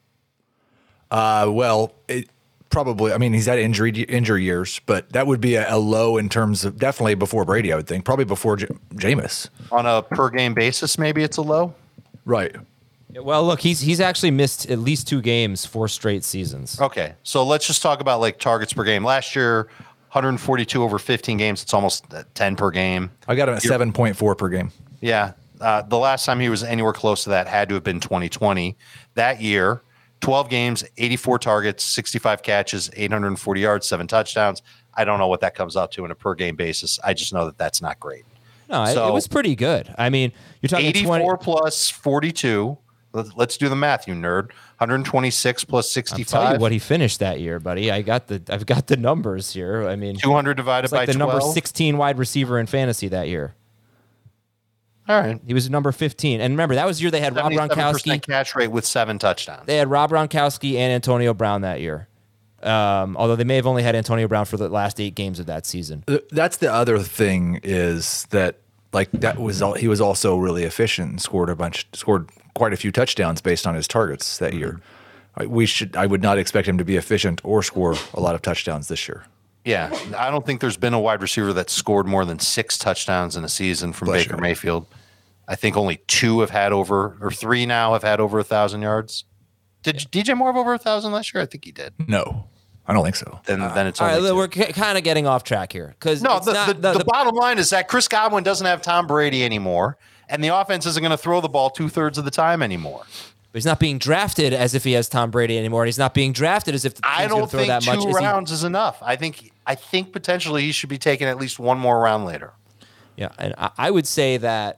Probably. I mean, he's had injury years, but that would be a low in terms of definitely before Brady, I would think. Probably before Jameis. On a per game basis, maybe it's a low? Right. Well, look, he's actually missed at least 2 games 4 straight seasons. Okay, so let's just talk about like targets per game. Last year, 142 over 15 games. It's almost 10 per game. I got him at 7.4 per game. Yeah. The last time he was anywhere close to that had to have been 2020. That year, 12 games, 84 targets, 65 catches, 840 yards, 7 touchdowns. I don't know what that comes out to on a per game basis. I just know that that's not great. No, it was pretty good. I mean, you're talking 84 plus 42. Let's do the math, you nerd. 126 plus 65. I'll tell you what he finished that year, buddy. I've got the numbers here. I mean, 200 divided by 12. The number 16 wide receiver in fantasy that year. All right. He was number 15. And remember, that was the year they had Rob Gronkowski. Catch rate with 7 touchdowns. They had Rob Gronkowski and Antonio Brown that year. Although they may have only had Antonio Brown for the last 8 games of that season. That's the other thing is that he was also really efficient and scored quite a few touchdowns based on his targets that year. I would not expect him to be efficient or score a lot of touchdowns this year. Yeah, I don't think there's been a wide receiver that scored more than 6 touchdowns in a season from Baker Mayfield. I think only 3 now have had over 1,000 yards. Did DJ Moore have over 1,000 last year? I think he did. No, I don't think so. Then it's all only right. We're kind of getting off track here because the bottom line is that Chris Godwin doesn't have Tom Brady anymore, and the offense isn't going to throw the ball 2/3 of the time anymore. But he's not being drafted as if he has Tom Brady anymore. And he's not being drafted as if the team's going to throw that much. I don't think 2 rounds is enough. I think potentially he should be taken at least 1 more round later. Yeah, and I would say that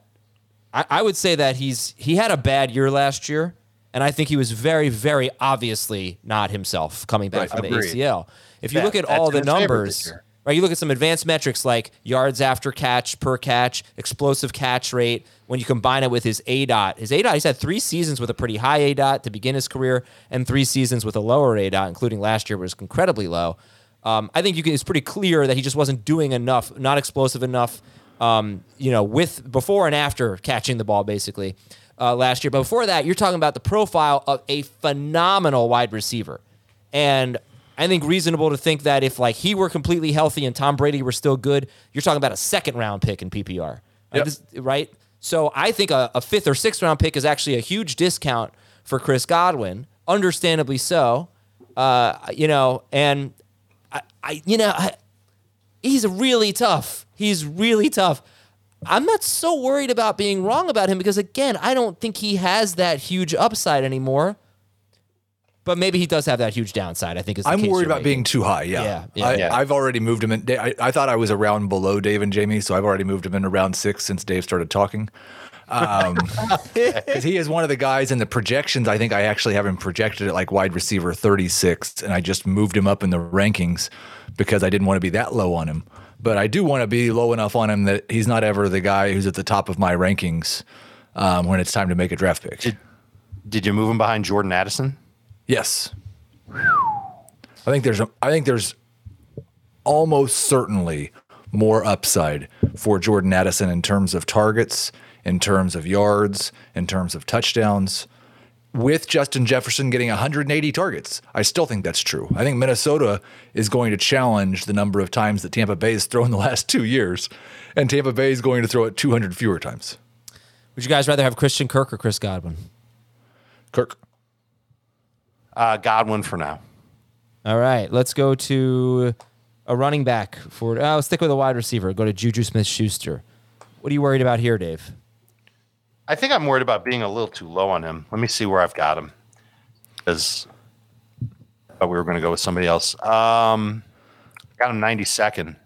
he had a bad year last year, and I think he was very, very obviously not himself coming back from the ACL. If you look at all the numbers, right? You look at some advanced metrics like yards after catch, per catch, explosive catch rate. When you combine it with his ADOT, he's had 3 seasons with a pretty high ADOT to begin his career, and 3 seasons with a lower ADOT, including last year, was incredibly low. I think it's pretty clear that he just wasn't doing enough, not explosive enough, with before and after catching the ball, basically, last year. But before that, you're talking about the profile of a phenomenal wide receiver. And I think reasonable to think that if he were completely healthy and Tom Brady were still good, you're talking about a 2nd-round pick in PPR, right? So I think a 5th or 6th-round pick is actually a huge discount for Chris Godwin, understandably so. And he's really tough. He's really tough. I'm not so worried about being wrong about him because, again, I don't think he has that huge upside anymore. But maybe he does have that huge downside, I think. I'm worried about being too high, yeah. I've already moved him in. I thought I was a round below Dave and Jamie, so I've already moved him into round 6 since Dave started talking. Because he is one of the guys in the projections. I think I actually have him projected at wide receiver 36, and I just moved him up in the rankings because I didn't want to be that low on him. But I do want to be low enough on him that he's not ever the guy who's at the top of my rankings when it's time to make a draft pick. Did you move him behind Jordan Addison? Yes. I think there's almost certainly more upside for Jordan Addison in terms of targets, in terms of yards, in terms of touchdowns. With Justin Jefferson getting 180 targets, I still think that's true. I think Minnesota is going to challenge the number of times that Tampa Bay has thrown the last 2 years, and Tampa Bay is going to throw it 200 fewer times. Would you guys rather have Christian Kirk or Chris Godwin? Kirk. Godwin for now. All right, let's go to a running back for. Let's stick with a wide receiver. Go to Juju Smith-Schuster. What are you worried about here, Dave? I think I'm worried about being a little too low on him. Let me see where I've got him. Because I thought we were going to go with somebody else. Got him 92nd.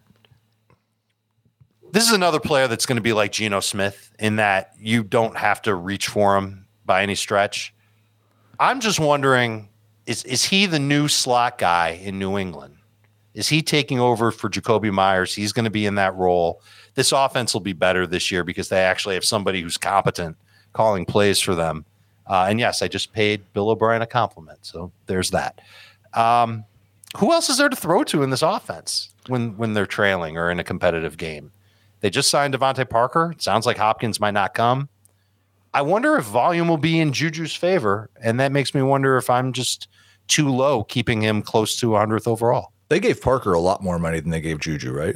This is another player that's going to be like Geno Smith in that you don't have to reach for him by any stretch. I'm just wondering, is he the new slot guy in New England? Is he taking over for Jacoby Myers? He's going to be in that role. This offense will be better this year because they actually have somebody who's competent calling plays for them. And yes, I just paid Bill O'Brien a compliment. So there's that. Who else is there to throw to in this offense when they're trailing or in a competitive game? They just signed Devontae Parker. It sounds like Hopkins might not come. I wonder if volume will be in Juju's favor, and that makes me wonder if I'm just too low keeping him close to 100th overall. They gave Parker a lot more money than they gave Juju, right?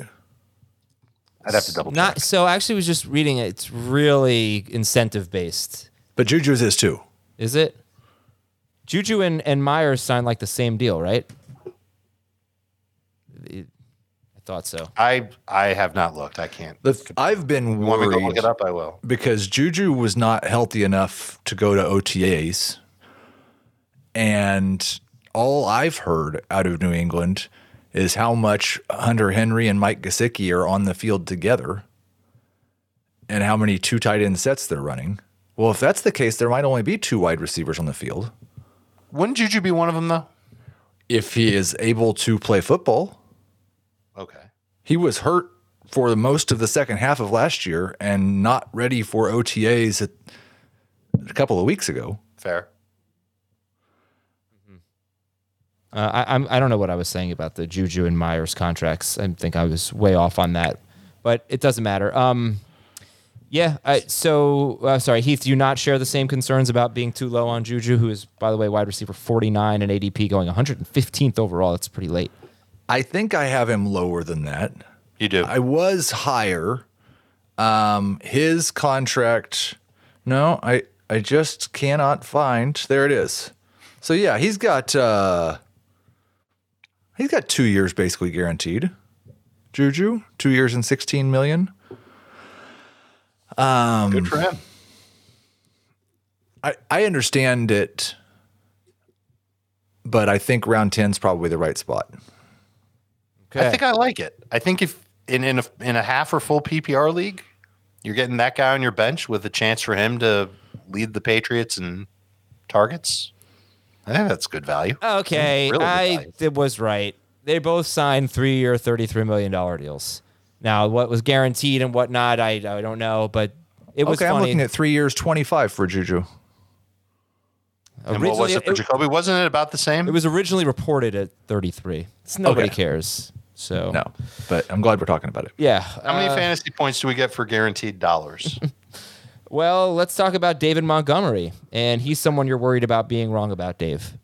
I'd have to double check. So I actually was just reading it. It's really incentive-based. But Juju's is too. Is it? Juju and Myers signed the same deal, right? I thought so. I have not looked. I can't. I've been You want me to worried go look it up? I will. because Juju was not healthy enough to go to OTAs, and all I've heard out of New England is how much Hunter Henry and Mike Gesicki are on the field together, and how many 2 tight end sets they're running. Well, if that's the case, there might only be 2 wide receivers on the field. Wouldn't Juju be one of them though? If he is able to play football. Okay. He was hurt for the most of the second half of last year and not ready for OTAs a couple of weeks ago. Fair. I don't know what I was saying about the Juju and Myers contracts. I think I was way off on that, but it doesn't matter. Sorry, Heath, do you not share the same concerns about being too low on Juju, who is, by the way, wide receiver 49 and ADP going 115th overall? That's pretty late. I think I have him lower than that. You do. I was higher. His contract, no, I just cannot find. There it is. So yeah, he's got 2 years basically guaranteed. Juju, 2 years and $16 million. Good for him. I understand it, but I think round 10 is probably the right spot. Okay. I think I like it. I think if in a half or full PPR league, you're getting that guy on your bench with a chance for him to lead the Patriots in targets, I think that's good value. Okay, really it was right. They both signed 3-year, $33 million deals. Now, what was guaranteed and whatnot, I don't know, but it was funny. I'm looking at 3 years, 25 for Juju. And what was it for Jacoby? Wasn't it about the same? It was originally reported at 33. Nobody cares. So no, but I'm glad we're talking about it. Yeah. How many fantasy points do we get for guaranteed dollars? Well, let's talk about David Montgomery, and he's someone you're worried about being wrong about, Dave.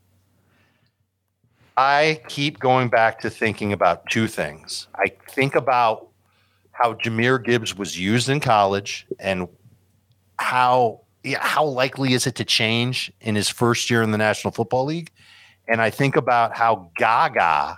I keep going back to thinking about 2 things. I think about how Jahmyr Gibbs was used in college and how likely is it to change in his first year in the National Football League. And I think about how gaga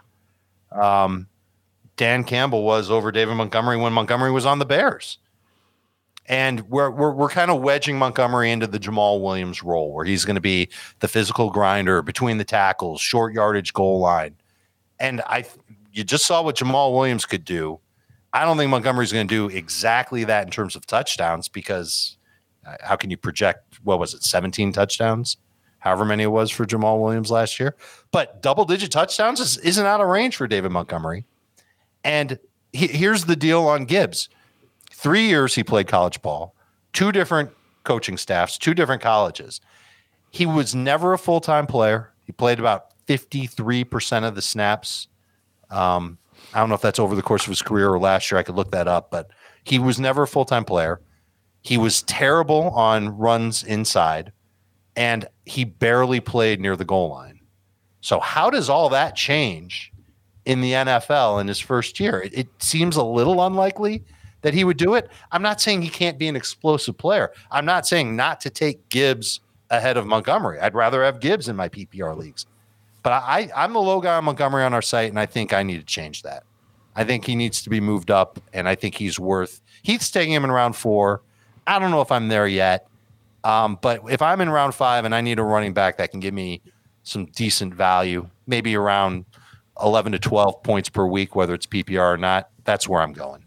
Dan Campbell was over David Montgomery when Montgomery was on the Bears. And we're kind of wedging Montgomery into the Jamal Williams role where he's going to be the physical grinder between the tackles, short yardage goal line. And you just saw what Jamal Williams could do. I don't think Montgomery's going to do exactly that in terms of touchdowns because how can you project, 17 touchdowns? However many it was for Jamal Williams last year. But double-digit touchdowns isn't out of range for David Montgomery. And here's the deal on Gibbs. 3 years he played college ball, 2 different coaching staffs, 2 different colleges. He was never a full-time player. He played about 53% of the snaps. I don't know if that's over the course of his career or last year. I could look that up, but he was never a full-time player. He was terrible on runs inside, and he barely played near the goal line. So how does all that change in the NFL in his first year? It seems a little unlikely that he would do it. I'm not saying he can't be an explosive player. I'm not saying not to take Gibbs ahead of Montgomery. I'd rather have Gibbs in my PPR leagues. But I'm the low guy on Montgomery on our site, and I think I need to change that. I think he needs to be moved up, and I think Heath's taking him in round 4. I don't know if I'm there yet. But if I'm in round 5 and I need a running back that can give me some decent value, maybe around 11 to 12 points per week, whether it's PPR or not, that's where I'm going.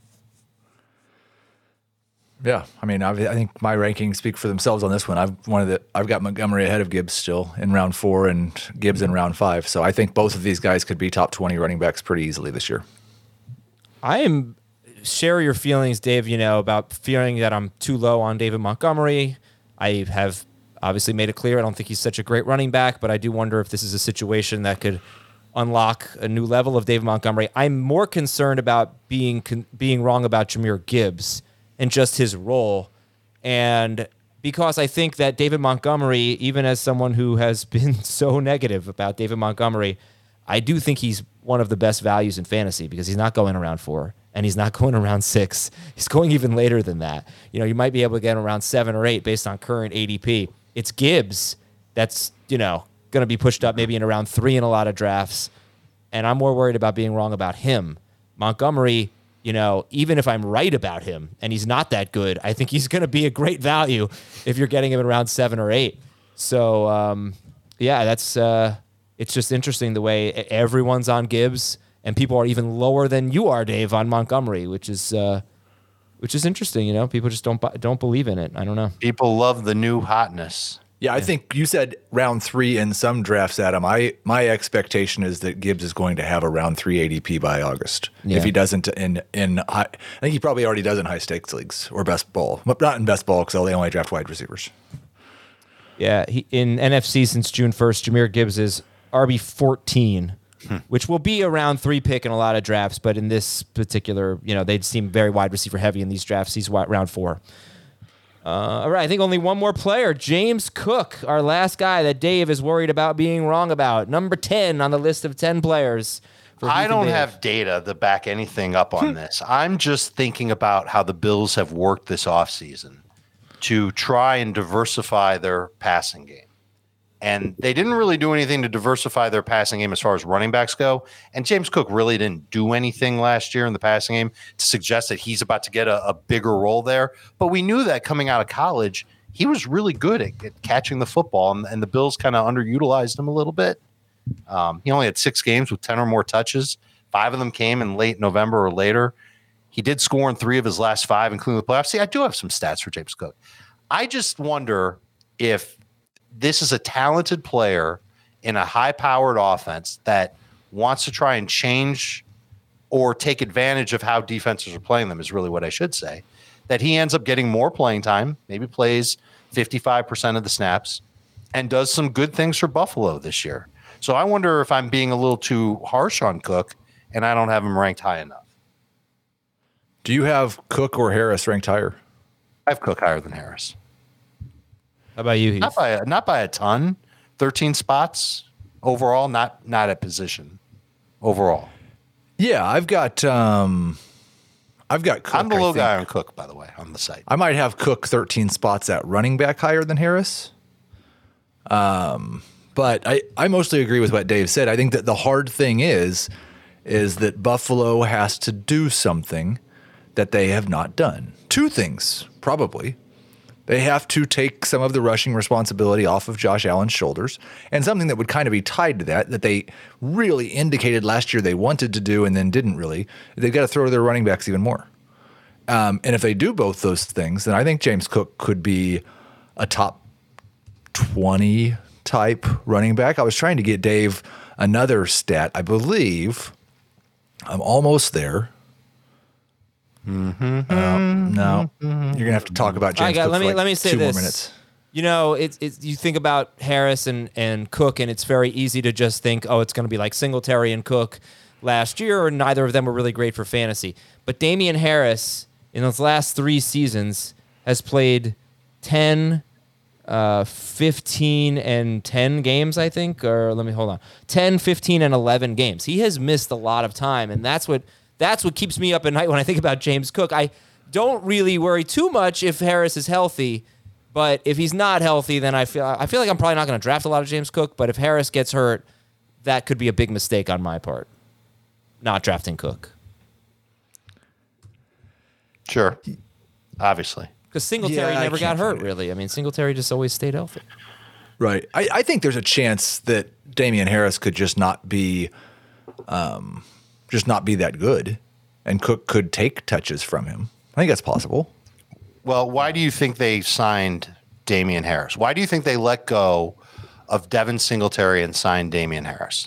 Yeah, I mean, I think my rankings speak for themselves on this one. I've got Montgomery ahead of Gibbs still in round 4 and Gibbs in round 5. So I think both of these guys could be top 20 running backs pretty easily this year. Share your feelings, Dave, about fearing that I'm too low on David Montgomery. I have obviously made it clear I don't think he's such a great running back, but I do wonder if this is a situation that could unlock a new level of David Montgomery. I'm more concerned about being wrong about Jahmyr Gibbs and just his role. And because I think that David Montgomery, even as someone who has been so negative about David Montgomery, I do think he's one of the best values in fantasy because he's not going around 4 and he's not going around 6. He's going even later than that. You might be able to get around 7 or 8 based on current ADP. It's Gibbs that's, going to be pushed up maybe in around 3 in a lot of drafts. And I'm more worried about being wrong about him Montgomery, even if I'm right about him and he's not that good, I think he's going to be a great value if you're getting him at around 7 or 8. So, that's it's just interesting the way everyone's on Gibbs and people are even lower than you are, Dave, on Montgomery, which is interesting. People just don't believe in it. I don't know. People love the new hotness. Yeah, I think you said round 3 in some drafts, Adam. My expectation is that Gibbs is going to have a round 3 ADP by August. Yeah. If he doesn't in high, I think he probably already does in high stakes leagues or best ball, but not in best ball because they only draft wide receivers. Yeah, in NFC since June 1st, Jahmyr Gibbs is RB 14, which will be a round 3 pick in a lot of drafts. But in this particular, they seem very wide receiver heavy in these drafts. He's round 4. All right, I think only one more player, James Cook, our last guy that Dave is worried about being wrong about. Number 10 on the list of 10 players. I don't have data to back anything up on this. I'm just thinking about how the Bills have worked this offseason to try and diversify their passing game. And they didn't really do anything to diversify their passing game as far as running backs go. And James Cook really didn't do anything last year in the passing game to suggest that he's about to get a bigger role there. But we knew that coming out of college, he was really good at catching the football, and the Bills kind of underutilized him a little bit. He only had 6 games with 10 or more touches. 5 of them came in late November or later. He did score in 3 of his last 5, including the playoffs. See, I do have some stats for James Cook. I just wonder if this is a talented player in a high-powered offense that wants to try and change or take advantage of how defenses are playing them is really what I should say, that he ends up getting more playing time, maybe plays 55% of the snaps, and does some good things for Buffalo this year. So I wonder if I'm being a little too harsh on Cook and I don't have him ranked high enough. Do you have Cook or Harris ranked higher? I have Cook higher than Harris. How about you, Heath? Not by a ton. 13 spots overall, not at position overall. Yeah, I've got Cook. I'm the low guy on Cook, by the way, on the site. I might have Cook 13 spots at running back higher than Harris. But I mostly agree with what Dave said. I think that the hard thing is that Buffalo has to do something that they have not done. 2 things, probably. They have to take some of the rushing responsibility off of Josh Allen's shoulders, and something that would kind of be tied to that they really indicated last year they wanted to do and then didn't really. They've got to throw to their running backs even more. And if they do both those things, then I think James Cook could be a top 20 type running back. I was trying to get Dave another stat. I believe I'm almost there. No, you're gonna have to talk about James Cook. Let me say 2 this. more minutes. It's you think about Harris and Cook, and it's very easy to just think, it's going to be like Singletary and Cook last year, or neither of them were really great for fantasy. But Damian Harris in those last 3 seasons has played 10, 15, and 10 games, I think. Or let me hold on. 10, 15, and 11 games. He has missed a lot of time, and that's what keeps me up at night when I think about James Cook. I don't really worry too much if Harris is healthy, but if he's not healthy, then I feel like I'm probably not going to draft a lot of James Cook. But if Harris gets hurt, that could be a big mistake on my part, not drafting Cook. Sure, obviously. Because Singletary never got hurt, really. I mean, Singletary just always stayed healthy. Right. I think there's a chance that Damian Harris could just not be that good, and Cook could take touches from him. I think that's possible. Well, why do you think they signed Damian Harris? Why do you think they let go of Devin Singletary and signed Damian Harris?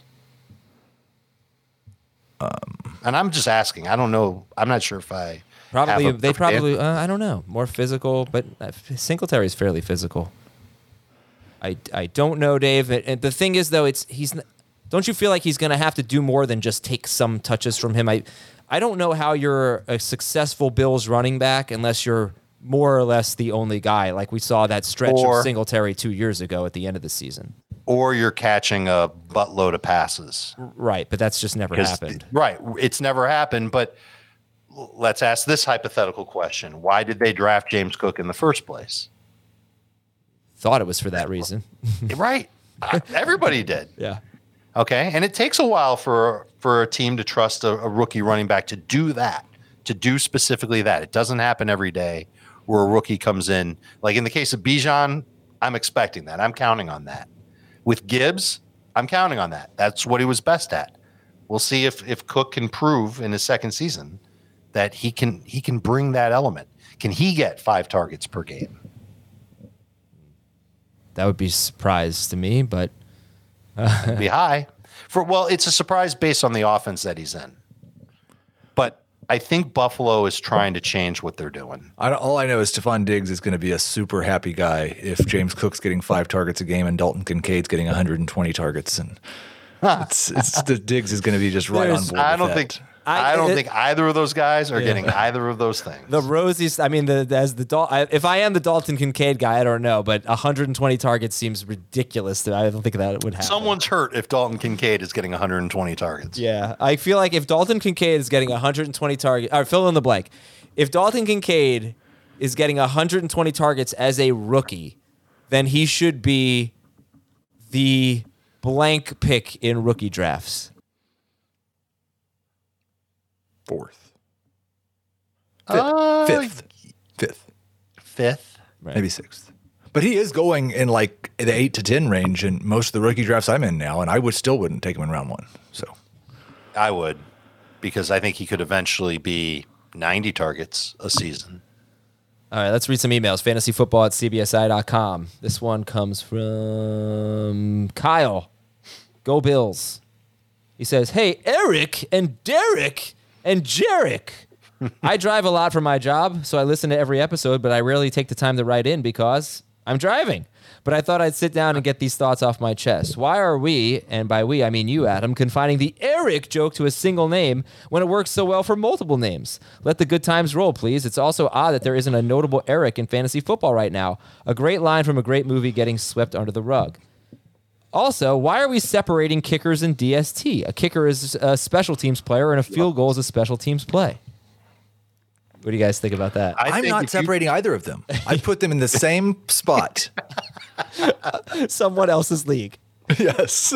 And I'm just asking. I don't know. I'm not sure if I I don't know, more physical, but Singletary is fairly physical. I don't know, Dave. And the thing is, though, don't you feel like he's going to have to do more than just take some touches from him? I don't know how you're a successful Bills running back unless you're more or less the only guy, like we saw that stretch of Singletary 2 years ago at the end of the season. Or you're catching a buttload of passes. Right, but that's just never happened. Right, it's never happened, but let's ask this hypothetical question. Why did they draft James Cook in the first place? Thought it was for that reason. Right. Everybody did. Yeah. Okay, and it takes a while for a team to trust a rookie running back to do that, to do specifically that. It doesn't happen every day where a rookie comes in. Like in the case of Bijan, I'm expecting that. I'm counting on that. With Gibbs, I'm counting on that. That's what he was best at. We'll see if Cook can prove in his second season that he can bring that element. Can he get 5 targets per game? That would be a surprise to me, but It'd be high. It's a surprise based on the offense that he's in. But I think Buffalo is trying to change what they're doing. All I know is Stephon Diggs is going to be a super happy guy if James Cook's getting 5 targets a game and Dalton Kincaid's getting 120 targets, and the Diggs is going to be just right on board. I don't think either of those guys are getting either of those things. The Rosies, I mean, if I am the Dalton Kincaid guy, I don't know, but 120 targets seems ridiculous. I don't think that would happen. Someone's hurt if Dalton Kincaid is getting 120 targets. Yeah, I feel like if Dalton Kincaid is getting 120 targets, or fill in the blank, if Dalton Kincaid is getting 120 targets as a rookie, then he should be the blank pick in rookie drafts. 4th. Fifth. Right. Maybe 6th. But he is going in like the 8 to 10 range in most of the rookie drafts I'm in now, and I wouldn't take him in round 1. So I would, because I think he could eventually be 90 targets a season. All right, let's read some emails. Fantasyfootball@cbsi.com. This one comes from Kyle. Go Bills. He says, "Hey, Eric and Derek and Jarek. I drive a lot for my job, so I listen to every episode, but I rarely take the time to write in because I'm driving. But I thought I'd sit down and get these thoughts off my chest. Why are we, and by we I mean you, Adam, confining the Eric joke to a single name when it works so well for multiple names? Let the good times roll, please. It's also odd that there isn't a notable Eric in fantasy football right now. A great line from a great movie getting swept under the rug. Also, why are we separating kickers and DST? A kicker is a special teams player, and a field goal is a special teams play." What do you guys think about that? I'm not separating either of them. I put them in the same spot. Someone else's league. Yes.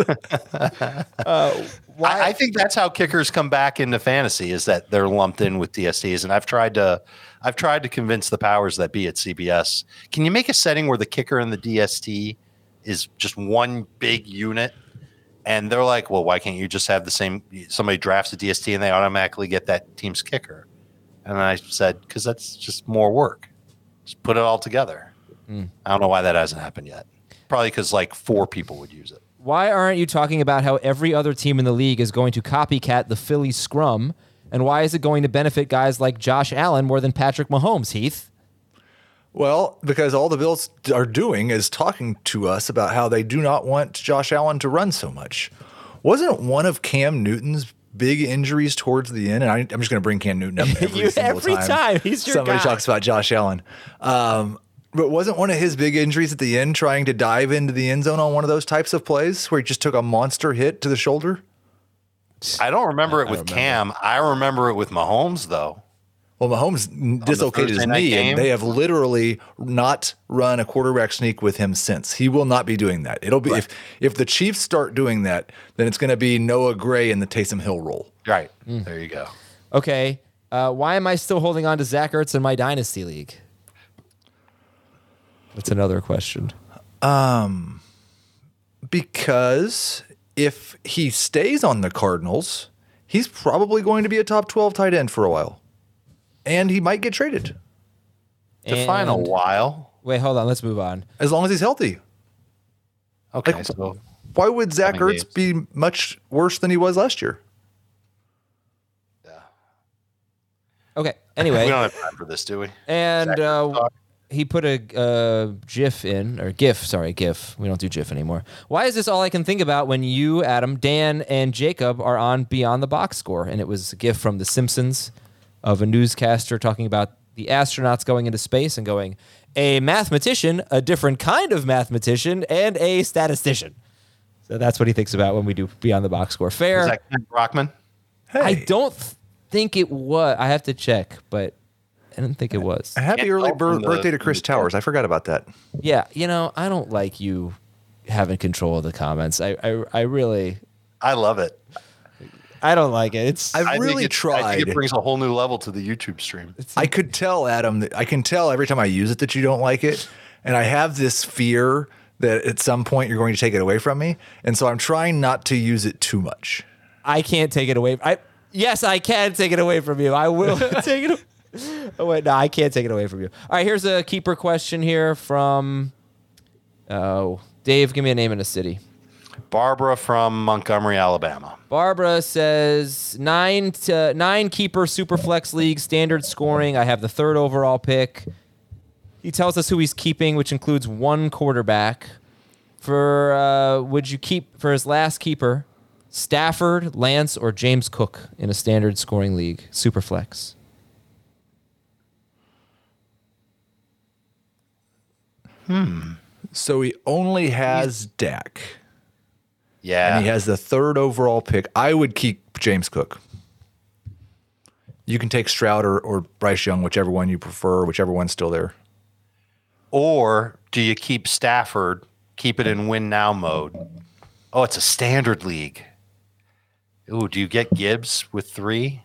I think that's how kickers come back into fantasy, is that they're lumped in with DSTs. And I've tried to convince the powers that be at CBS. Can you make a setting where the kicker and the DST is just one big unit? And they're like, well, why can't you just have the same? Somebody drafts a DST and they automatically get that team's kicker. And I said, because that's just more work. Just put it all together. I don't know why that hasn't happened yet. Probably because like 4 people would use it. Why aren't you talking about how every other team in the league is going to copycat the Philly scrum? And why is it going to benefit guys like Josh Allen more than Patrick Mahomes, Heath? Well, because all the Bills are doing is talking to us about how they do not want Josh Allen to run so much. Wasn't one of Cam Newton's big injuries towards the end? And I'm just going to bring Cam Newton up every time. He's your somebody guy. Talks about Josh Allen. But wasn't one of his big injuries at the end trying to dive into the end zone on one of those types of plays where he just took a monster hit to the shoulder? I don't remember it with Cam. I remember it with Mahomes, though. Well, Mahomes dislocated his knee, and they have literally not run a quarterback sneak with him since. He will not be doing that. It'll be if the Chiefs start doing that, then it's going to be Noah Gray in the Taysom Hill role. Right. There you go. Okay. Why am I still holding on to Zach Ertz in my Dynasty League? That's another question. Because if he stays on the Cardinals, he's probably going to be a top 12 tight end for a while. And he might get traded. Define a while. Wait, hold on. Let's move on. As long as he's healthy. Okay. So why would Zach Ertz be much worse than he was last year? Yeah. Okay. Anyway. We don't have time for this, do we? And he put a GIF in, or GIF. We don't do GIF anymore. Why is this all I can think about when you, Adam, Dan, and Jacob are on Beyond the Box Score? And it was a GIF from The Simpsons of a newscaster talking about the astronauts going into space and going, a mathematician, a different kind of mathematician, and a statistician. So that's what he thinks about when we do Beyond the Box Score. Fair. Is that Ken Brockman? Hey. I don't think it was. I have to check, but I didn't think it was. A happy early birthday to Chris Towers. I forgot about that. Yeah, I don't like you having control of the comments. I really, I love it. I don't like it. I've really tried. I think it brings a whole new level to the YouTube stream. I could tell, Adam, I can tell every time I use it that you don't like it. And I have this fear that at some point you're going to take it away from me. And so I'm trying not to use it too much. I can't take it away. Yes, I can take it away from you. I will take it. Oh, wait, no, I can't take it away from you. All right, here's a keeper question here from Dave. Give me a name and a city. Barbara from Montgomery, Alabama. Barbara says 9 keeper Superflex League standard scoring. I have the 3rd overall pick. He tells us who he's keeping, which includes 1 quarterback. Would you keep for his last keeper Stafford, Lance, or James Cook in a standard scoring league? Superflex. So he only has Dak. Yeah. And he has the 3rd overall pick. I would keep James Cook. You can take Stroud or Bryce Young, whichever one you prefer, whichever one's still there. Or do you keep Stafford, keep it in win now mode? Oh, it's a standard league. Ooh, do you get Gibbs with 3?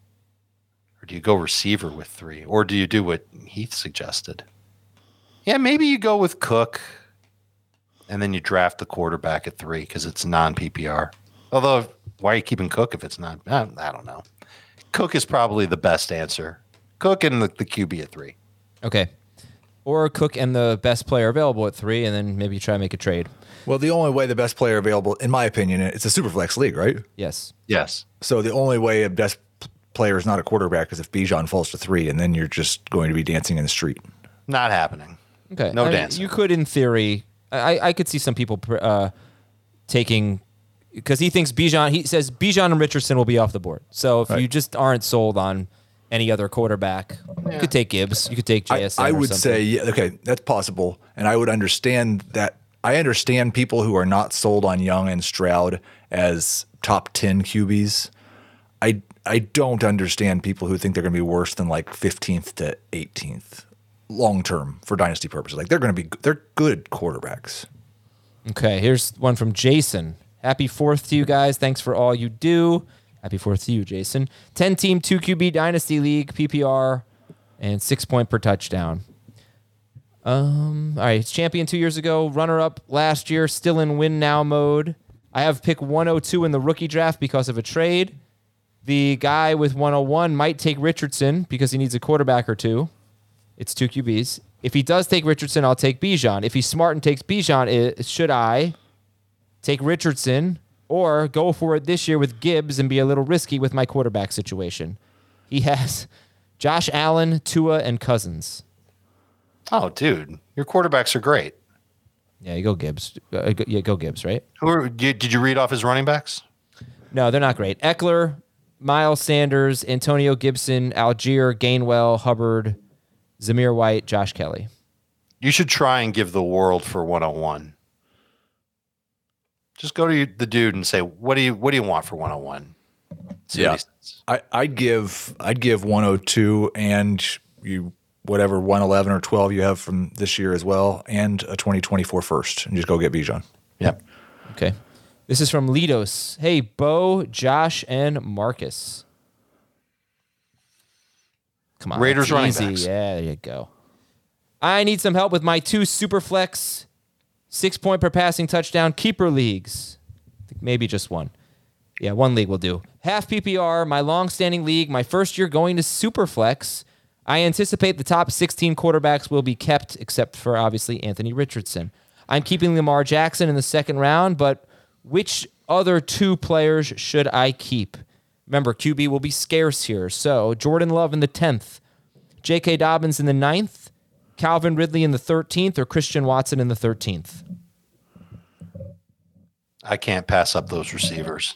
Or do you go receiver with 3? Or do you do what Heath suggested? Yeah, maybe you go with Cook and then you draft the quarterback at 3 because it's non-PPR. Although, why are you keeping Cook if it's not? I don't know. Cook is probably the best answer. Cook and the QB at 3. Okay. Or Cook and the best player available at 3, and then maybe try to make a trade. Well, the only way the best player available, in my opinion, it's a Superflex league, right? Yes. Yes. So the only way a best player is not a quarterback is if Bijan falls to 3, and then you're just going to be dancing in the street. Not happening. Okay. No dancing. You could, in theory, I could see some people taking, because he thinks Bijan, he says Bijan and Richardson will be off the board. So if you just aren't sold on any other quarterback, you could take Gibbs. You could take JSN. I would say, yeah, okay, that's possible. And I would understand that. I understand people who are not sold on Young and Stroud as top 10 QBs. I don't understand people who think they're going to be worse than like 15th to 18th long term for dynasty purposes. Like they're good quarterbacks. Okay, here's one from Jason. Happy 4th to you guys. Thanks for all you do. Happy 4th to you, Jason. 10-team, 2QB Dynasty League, PPR, and 6 point per touchdown. All right, champion 2 years ago, runner-up last year, still in win now mode. I have pick 102 in the rookie draft because of a trade. The guy with 101 might take Richardson because he needs a quarterback or 2. It's 2 QBs. If he does take Richardson, I'll take Bijan. If he's smart and takes Bijan, should I take Richardson or go for it this year with Gibbs and be a little risky with my quarterback situation? He has Josh Allen, Tua, and Cousins. Oh, dude, your quarterbacks are great. Yeah, you go Gibbs. Go Gibbs, right? Did you read off his running backs? No, they're not great. Eckler, Miles Sanders, Antonio Gibson, Algier, Gainwell, Hubbard, Zamir White, Josh Kelly. You should try and give the world for 101. Just go to the dude and say, "What do you want for 101?" Yeah, I'd give 102 and you whatever 111 or 12 you have from this year as well, and a 2024 first, and just go get Bijan. Yep. Okay. This is from Lidos. Hey, Bo, Josh, and Marcus. Come on. Raiders running easy. backs. Yeah, there you go. I need some help with my 2 Superflex 6 point per passing touchdown keeper leagues. I think maybe just 1. Yeah, 1 league will do. Half PPR, my long-standing league, my first year going to Superflex. I anticipate the top 16 quarterbacks will be kept, except for, obviously, Anthony Richardson. I'm keeping Lamar Jackson in the 2nd round, but which other 2 players should I keep? Remember, QB will be scarce here. So, Jordan Love in the 10th, J.K. Dobbins in the 9th, Calvin Ridley in the 13th, or Christian Watson in the 13th? I can't pass up those receivers.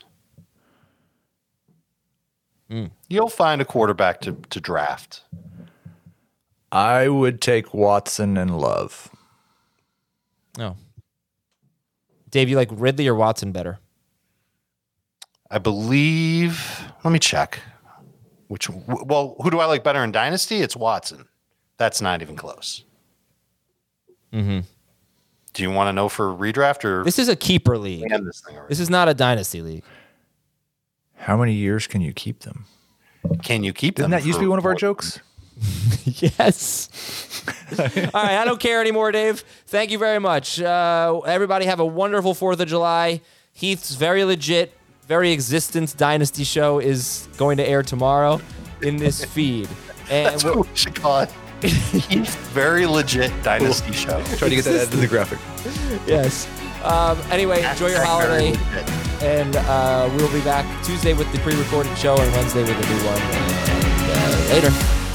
You'll find a quarterback to draft. I would take Watson and Love. Oh. Dave, you like Ridley or Watson better? I believe, let me check. Who do I like better in Dynasty? It's Watson. That's not even close. Mm-hmm. Do you want to know for redraft or This is a keeper league. This is not a dynasty league. How many years can you keep them? Can you keep Didn't them? that used to be one of our jokes? Yes. All right, I don't care anymore, Dave. Thank you very much. Everybody have a wonderful 4th of July. Heath's very legit, very existence dynasty show is going to air tomorrow in this feed. And That's what we should call it. Heath's very legit dynasty show. Try to get that added to the graphic. Yes. Anyway, enjoy your holiday. And we'll be back Tuesday with the pre-recorded show and Wednesday with the new one. And, later.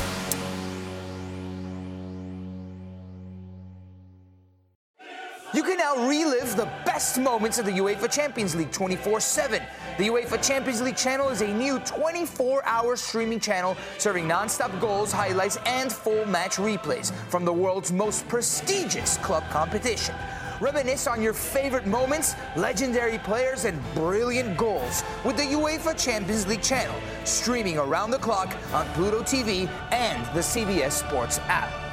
You can now relive the best moments of the UEFA Champions League 24/7. The UEFA Champions League channel is a new 24-hour streaming channel serving non-stop goals, highlights, and full match replays from the world's most prestigious club competition. Reminisce on your favorite moments, legendary players, and brilliant goals with the UEFA Champions League channel, streaming around the clock on Pluto TV and the CBS Sports app.